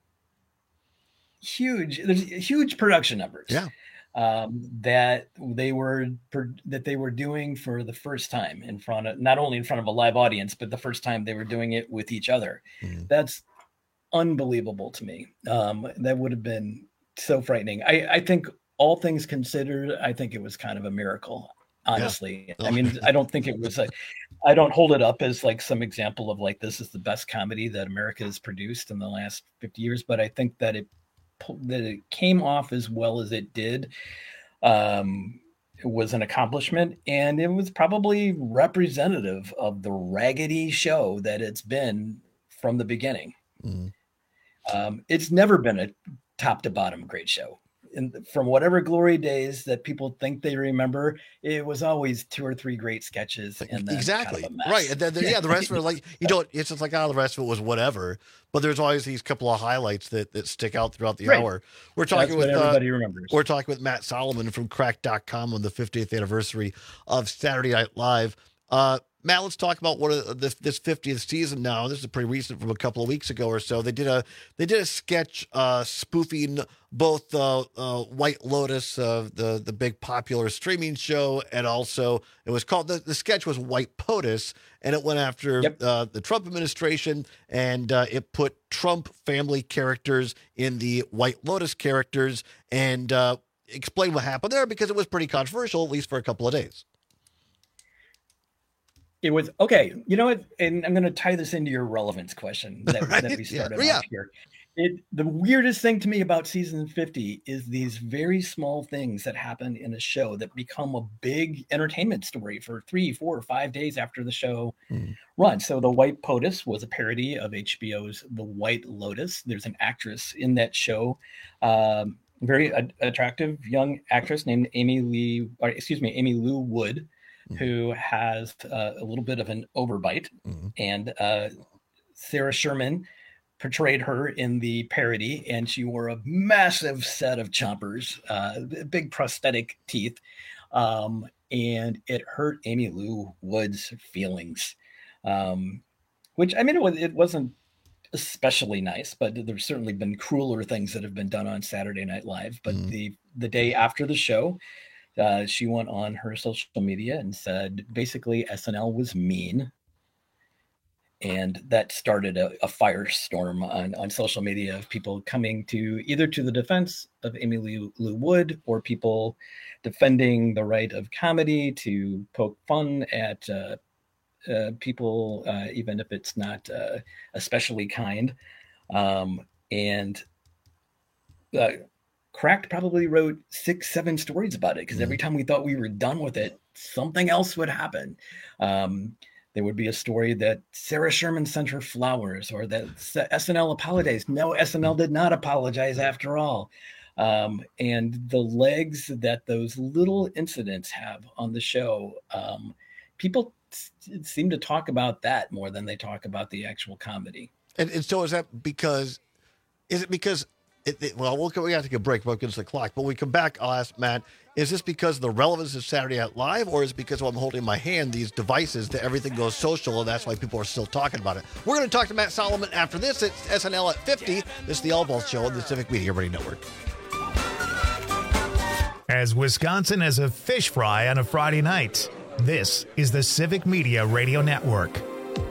S16: huge production numbers.
S20: Yeah.
S16: That they were doing for the first time not only in front of a live audience, but the first time they were doing it with each other. That's unbelievable to me. That would have been so frightening. I think, all things considered, I think it was kind of a miracle. Honestly, yeah. I mean, I don't think it was I don't hold it up as like some example of like, this is the best comedy that America has produced in the last 50 years. But I think that it came off as well as it did. It was an accomplishment, and it was probably representative of the raggedy show that it's been from the beginning. It's never been a top to bottom great show. And from whatever glory days that people think they remember, it was always 2 or 3 great sketches. And then
S20: exactly
S16: kind of a mess.
S20: right. And then the rest of it, like, it's just like, the rest of it was whatever. But there's always these couple of highlights that stick out throughout the hour. We're talking with
S16: everybody remembers.
S20: We're talking with Matt Solomon from Crack.com on the 50th anniversary of Saturday Night Live. Matt, let's talk about this 50th season now. This is pretty recent, from a couple of weeks ago or so. They did a sketch spoofing both White Lotus, the big popular streaming show, and also it was called the sketch was White POTUS, and it went after the Trump administration, and it put Trump family characters in the White Lotus characters, and explain what happened there, because it was pretty controversial, at least for a couple of days.
S16: It was okay. You know what? And I'm going to tie this into your relevance question that we started off here. The weirdest thing to me about season 50 is these very small things that happen in a show that become a big entertainment story for 3, 4, or 5 days after the show runs. So the White POTUS was a parody of HBO's The White Lotus. There's an actress in that show, very attractive young actress named Amy Lou Wood, who has a little bit of an overbite, and Sarah Sherman portrayed her in the parody, and she wore a massive set of chompers, big prosthetic teeth, and it hurt Amy Lou Wood's feelings, which, I mean, it wasn't especially nice, but there's certainly been crueler things that have been done on Saturday Night Live. But the day after the show, she went on her social media and said basically SNL was mean. And that started a firestorm on social media of people coming either to the defense of Amy Lou Wood, or people defending the right of comedy to poke fun at people, even if it's not especially kind. Cracked probably wrote 6-7 stories about it, because every time we thought we were done with it, something else would happen. There would be a story that Sarah Sherman sent her flowers, or that SNL apologized. No, SNL did not apologize after all. And the legs that those little incidents have on the show, people seem to talk about that more than they talk about the actual comedy.
S20: And so is that because, is it because, well, we have to take a break against the clock, but when we come back, I'll ask Matt, is this because of the relevance of Saturday Night Live, or is it because while I'm holding in my hand these devices that everything goes social, and that's why people are still talking about it? We're going to talk to Matt Solomon after this. It's SNL at 50. This is the All Balls Show on the Civic Media Radio Network.
S1: As Wisconsin as a fish fry on a Friday night, this is the Civic Media Radio Network.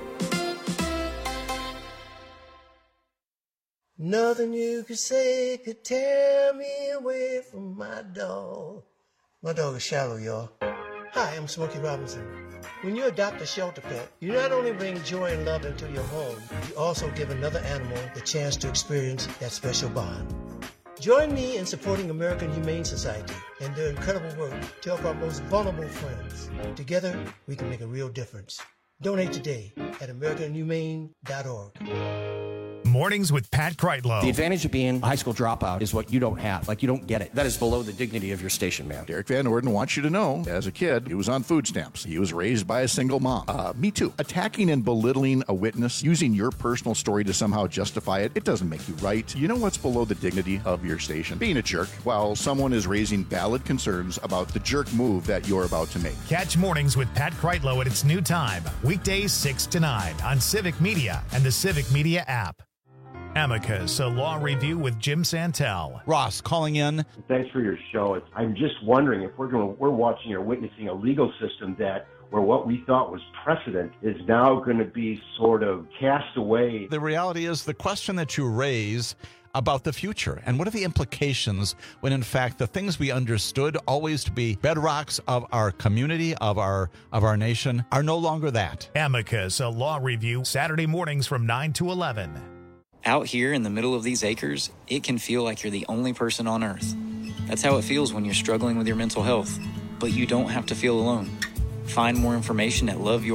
S4: Nothing you could say could tear me away from my dog. My dog is Shallow, y'all. Hi, I'm Smokey Robinson. When you adopt a shelter pet, you not only bring joy and love into your home, you also give another animal the chance to experience that special bond. Join me in supporting American Humane Society and their incredible work to help our most vulnerable friends. Together, we can make a real difference. Donate today at AmericanHumane.org.
S1: Mornings with Pat Kreitlow.
S5: The advantage of being a high school dropout is what you don't have. Like, you don't get it. That is below the dignity of your station, man.
S9: Derek Van Orden wants you to know, as a kid, he was on food stamps. He was raised by a single mom. Me too. Attacking and belittling a witness, using your personal story to somehow justify it, it doesn't make you right. You know what's below the dignity of your station? Being a jerk while someone is raising valid concerns about the jerk move that you're about to make.
S1: Catch Mornings with Pat Kreitlow at its new time, weekdays 6 to 9 on Civic Media and the Civic Media app. Amicus, a law review with Jim Santel.
S17: Ross calling in.
S19: Thanks for your show. I'm just wondering if we're watching or witnessing a legal system where what we thought was precedent is now going to be sort of cast away.
S17: The reality is the question that you raise about the future and what are the implications when in fact the things we understood always to be bedrocks of our community, of our nation, are no longer that.
S1: Amicus, a law review, Saturday mornings from 9 to 11.
S22: Out here in the middle of these acres, it can feel like you're the only person on earth. That's how it feels when you're struggling with your mental health. But you don't have to feel alone. Find more information at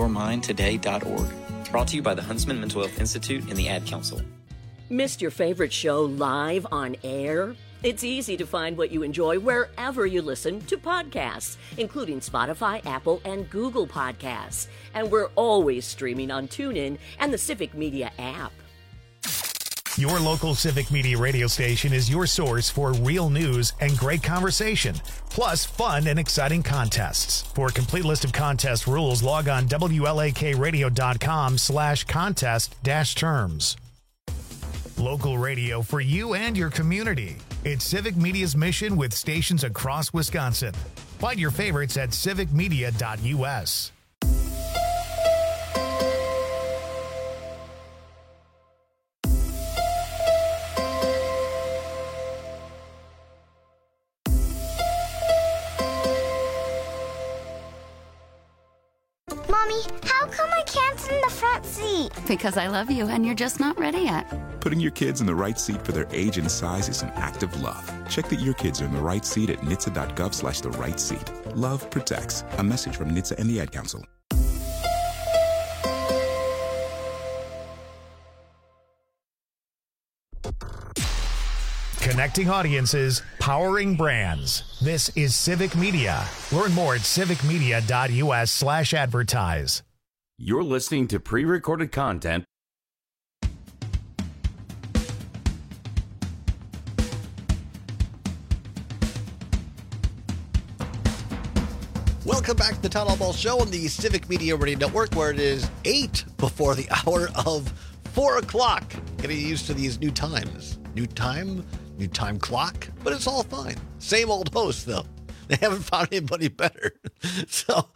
S22: loveyourmindtoday.org. Brought to you by the Huntsman Mental Health Institute and the Ad Council.
S23: Missed your favorite show live on air? It's easy to find what you enjoy wherever you listen to podcasts, including Spotify, Apple, and Google Podcasts. And we're always streaming on TuneIn and the Civic Media app.
S1: Your local Civic Media radio station is your source for real news and great conversation, plus fun and exciting contests. For a complete list of contest rules, log on WLAKradio.com/contest-terms. Local radio for you and your community. It's Civic Media's mission with stations across Wisconsin. Find your favorites at civicmedia.us.
S27: Mommy, how come I can't sit in the front seat?
S28: Because I love you and you're just not ready yet.
S29: Putting your kids in the right seat for their age and size is an act of love. Check that your kids are in the right seat at nhtsa.gov/the right seat. Love protects. A message from NHTSA and the Ad Council.
S1: Connecting audiences, powering brands. This is Civic Media. Learn more at civicmedia.us/advertise.
S18: You're listening to pre-recorded content.
S20: Welcome back to the Town Hall Ball Show on the Civic Media Radio Network, where it is 8 before the hour of 4 o'clock. Getting used to these new times. New time clock, but it's all fine. Same old host, though. They haven't found anybody better. So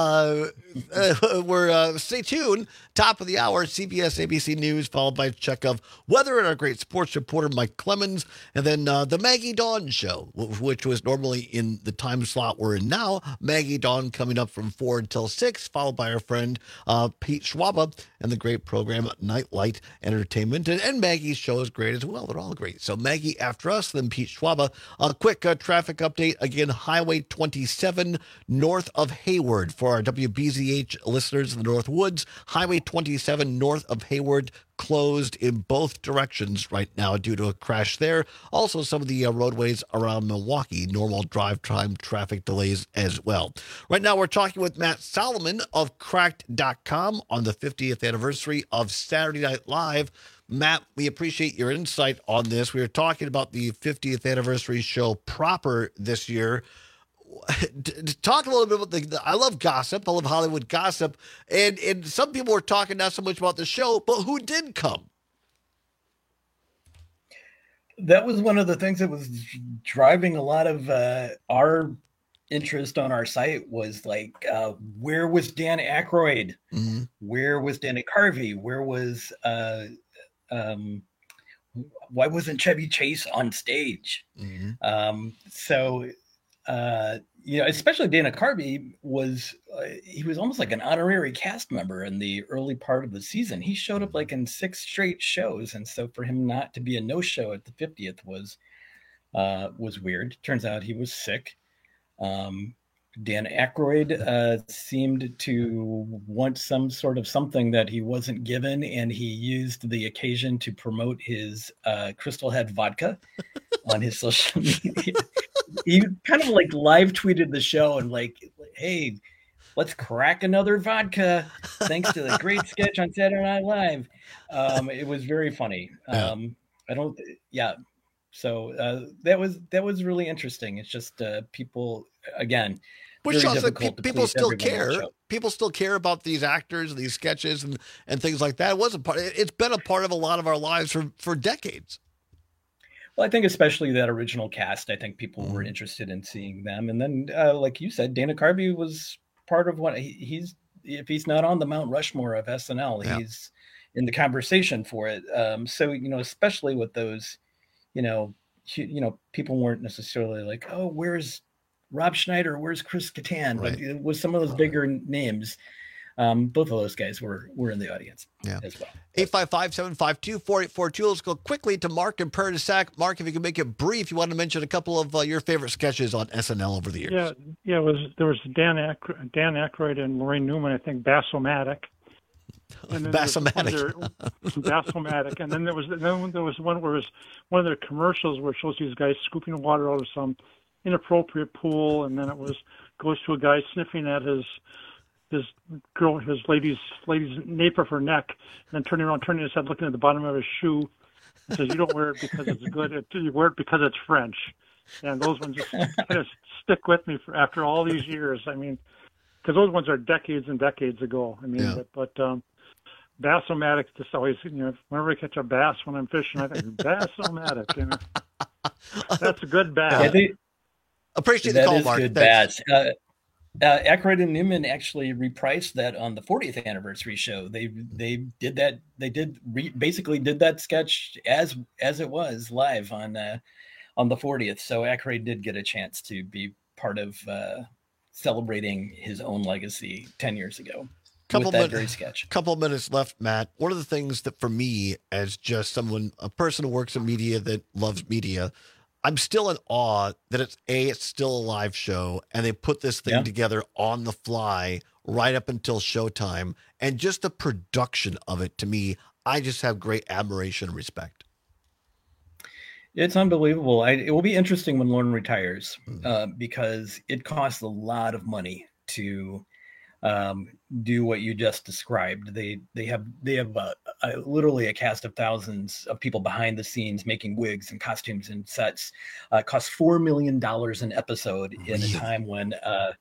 S20: stay tuned. Top of the hour, CBS ABC News, followed by a check of weather and our great sports reporter, Mike Clemens. And then the Maggie Dawn Show, which was normally in the time slot we're in now. Maggie Dawn coming up from 4 until 6, followed by our friend Pete Schwaba and the great program Nightlight Entertainment. And Maggie's show is great as well. They're all great. So Maggie after us, then Pete Schwaba. A quick traffic update. Again, Highway 27 north of Hayward for our WBZ KZH listeners in the North Woods. Highway 27 north of Hayward closed in both directions right now due to a crash there. Also, some of the roadways around Milwaukee, normal drive time traffic delays as well. Right now, we're talking with Matt Solomon of Cracked.com on the 50th anniversary of Saturday Night Live. Matt, we appreciate your insight on this. We were talking about the 50th anniversary show proper this year. Talk a little bit about I love gossip. I love Hollywood gossip. And some people were talking not so much about the show, but who did come?
S16: That was one of the things that was driving a lot of our interest on our site was like, where was Dan Aykroyd?
S20: Mm-hmm.
S16: Where was Dana Carvey? Where was, why wasn't Chevy Chase on stage?
S20: Mm-hmm.
S16: Especially Dana Carvey was, he was almost like an honorary cast member in the early part of the season. He showed up like in 6 straight shows. And so for him not to be a no-show at the 50th was weird. Turns out he was sick. Dan Aykroyd seemed to want some sort of something that he wasn't given, and he used the occasion to promote his Crystal Head vodka on his social media. He kind of like live tweeted the show and like, hey, let's crack another vodka thanks to the great sketch on Saturday Night Live. It was very funny. So that was really interesting. It's just people, again,
S20: which also people still care. People still care about these actors, these sketches, and things like that. It wasn't part. It's been a part of a lot of our lives for decades.
S16: Well, I think especially that original cast. I think people were interested in seeing them, and then, like you said, Dana Carvey was part of what he's. If he's not on the Mount Rushmore of SNL, he's in the conversation for it. So especially with those, people weren't necessarily like, oh, where's Rob Schneider? Where's Chris Kattan? Right. But it was some of those bigger names. Both of those guys were in the audience as well.
S20: 855-752-4842. Let's go quickly to Mark in Prairie du Sac. Mark, if you can make it brief, you want to mention a couple of your favorite sketches on SNL over the years.
S2: There was Dan Aykroyd and Lorraine Newman, I think, Bassomatic.
S20: Bassomatic.
S2: And then there was one where it was one of their commercials where it shows these guys scooping water out of some inappropriate pool, and then it goes to a guy sniffing at his lady's nape of her neck, and then turning his head, looking at the bottom of his shoe, and says, "You don't wear it because it's good. You wear it because it's French." And those ones just kind of stick with me after all these years. I mean, because those ones are decades and decades ago. I mean, but Bassomatic just always, whenever I catch a bass when I'm fishing, I think Bassomatic. That's a good bass.
S20: Appreciate the call, Mark.
S16: Good bass. Aykroyd and Newman actually reprised that on the 40th anniversary show. They did that. They basically did that sketch as it was live on the 40th. So Aykroyd did get a chance to be part of celebrating his own legacy 10 years ago. Very sketch.
S20: Couple of minutes left, Matt. One of the things that for me, as just a person who works in media that loves media, I'm still in awe that it's still a live show, and they put this thing together on the fly right up until showtime. And just the production of it, to me, I just have great admiration and respect.
S16: It's unbelievable. It will be interesting when Lorne retires because it costs a lot of money to do what you just described. They have literally a cast of thousands of people behind the scenes making wigs and costumes and sets. It costs $4 million an episode in a time when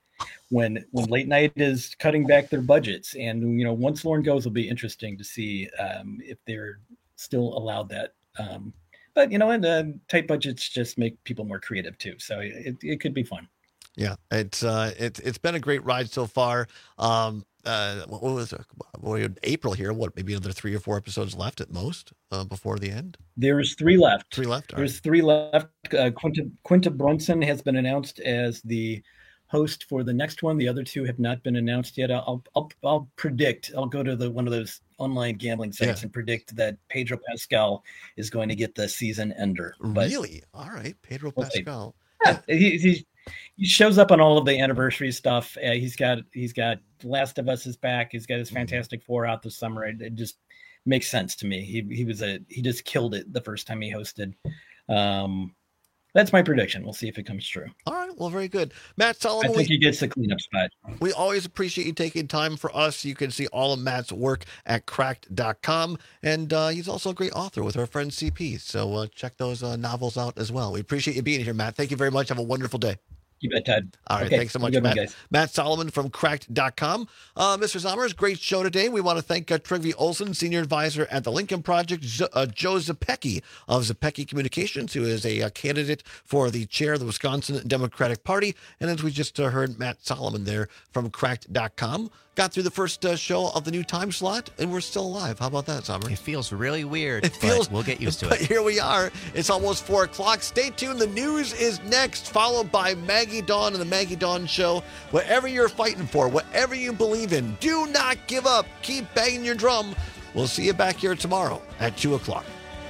S16: late night is cutting back their budgets. And once Lorne goes, it'll be interesting to see if they're still allowed that. But tight budgets just make people more creative too. So it could be fun.
S20: Yeah, it's been a great ride so far. What was it? April here? Maybe another 3 or 4 episodes left at most before the end?
S16: There's 3 left.
S20: 3 left.
S16: There's 3 left. Quinta Brunson has been announced as the host for the next one. The other 2 have not been announced yet. I'll predict. I'll go to one of those online gambling sites and predict that Pedro Pascal is going to get the season ender.
S20: Really? All right, Pedro Pascal.
S16: He's He shows up on all of the anniversary stuff. He's got Last of Us is back. He's got his Fantastic Four out this summer. It just makes sense to me. He just killed it the first time he hosted. That's my prediction. We'll see if it comes true.
S20: All right. Well, very good. Matt Solomon.
S16: I think he gets the cleanup spot.
S20: We always appreciate you taking time for us. You can see all of Matt's work at cracked.com. And he's also a great author with our friend CP. So check those novels out as well. We appreciate you being here, Matt. Thank you very much. Have a wonderful day.
S16: You bet, Ted.
S20: All right.
S16: Okay,
S20: thanks so much,
S16: Matt.
S20: Matt. Matt Solomon from cracked.com. Mr. Zommers, great show today. We want to thank Trygve Olsen, Senior Advisor at the Lincoln Project, Joe Zepecki of Zepecki Communications, who is a candidate for the chair of the Wisconsin Democratic Party. And as we just heard, Matt Solomon there from cracked.com. Got through the first show of the new time slot, and we're still alive. How about that, Sommer?
S6: It feels really weird,
S20: but
S6: we'll get used to
S20: but
S6: it.
S20: Here we are. It's almost 4 o'clock. Stay tuned. The news is next, followed by Maggie Dawn and the Maggie Dawn Show. Whatever you're fighting for, whatever you believe in, do not give up. Keep banging your drum. We'll see you back here tomorrow at 2 o'clock.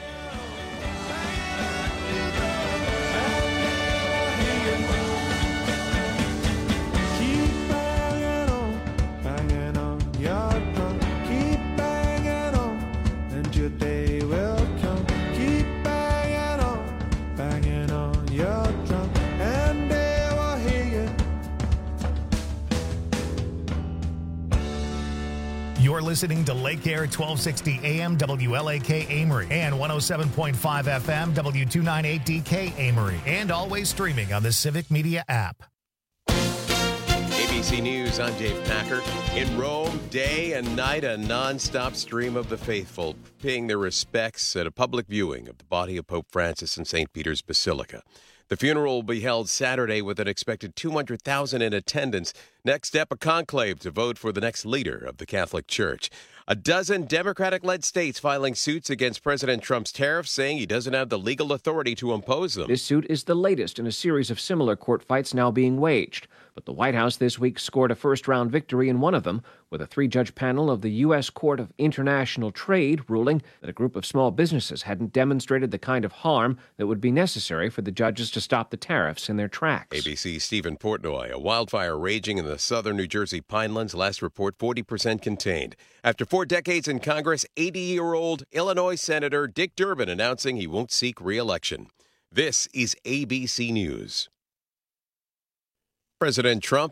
S1: You're listening to Lake Air 1260 AM WLAK Amory and 107.5 FM W298DK Amory, and always streaming on the Civic Media app.
S7: ABC News, I'm Dave Packer. In Rome, day and night, a non-stop stream of the faithful paying their respects at a public viewing of the body of Pope Francis in St. Peter's Basilica. The funeral will be held Saturday with an expected 200,000 in attendance. Next step, a conclave to vote for the next leader of the Catholic Church. A dozen Democratic-led states filing suits against President Trump's tariffs, saying he doesn't have the legal authority to impose them.
S8: This suit is the latest in a series of similar court fights now being waged. But the White House this week scored a first-round victory in one of them, with a 3-judge panel of the U.S. Court of International Trade ruling that a group of small businesses hadn't demonstrated the kind of harm that would be necessary for the judges to stop the tariffs in their tracks.
S7: ABC's Stephen Portnoy. A wildfire raging in the southern New Jersey Pinelands. Last report, 40% contained. After 4 decades in Congress, 80-year-old Illinois Senator Dick Durbin announcing he won't seek re-election. This is ABC News. President Trump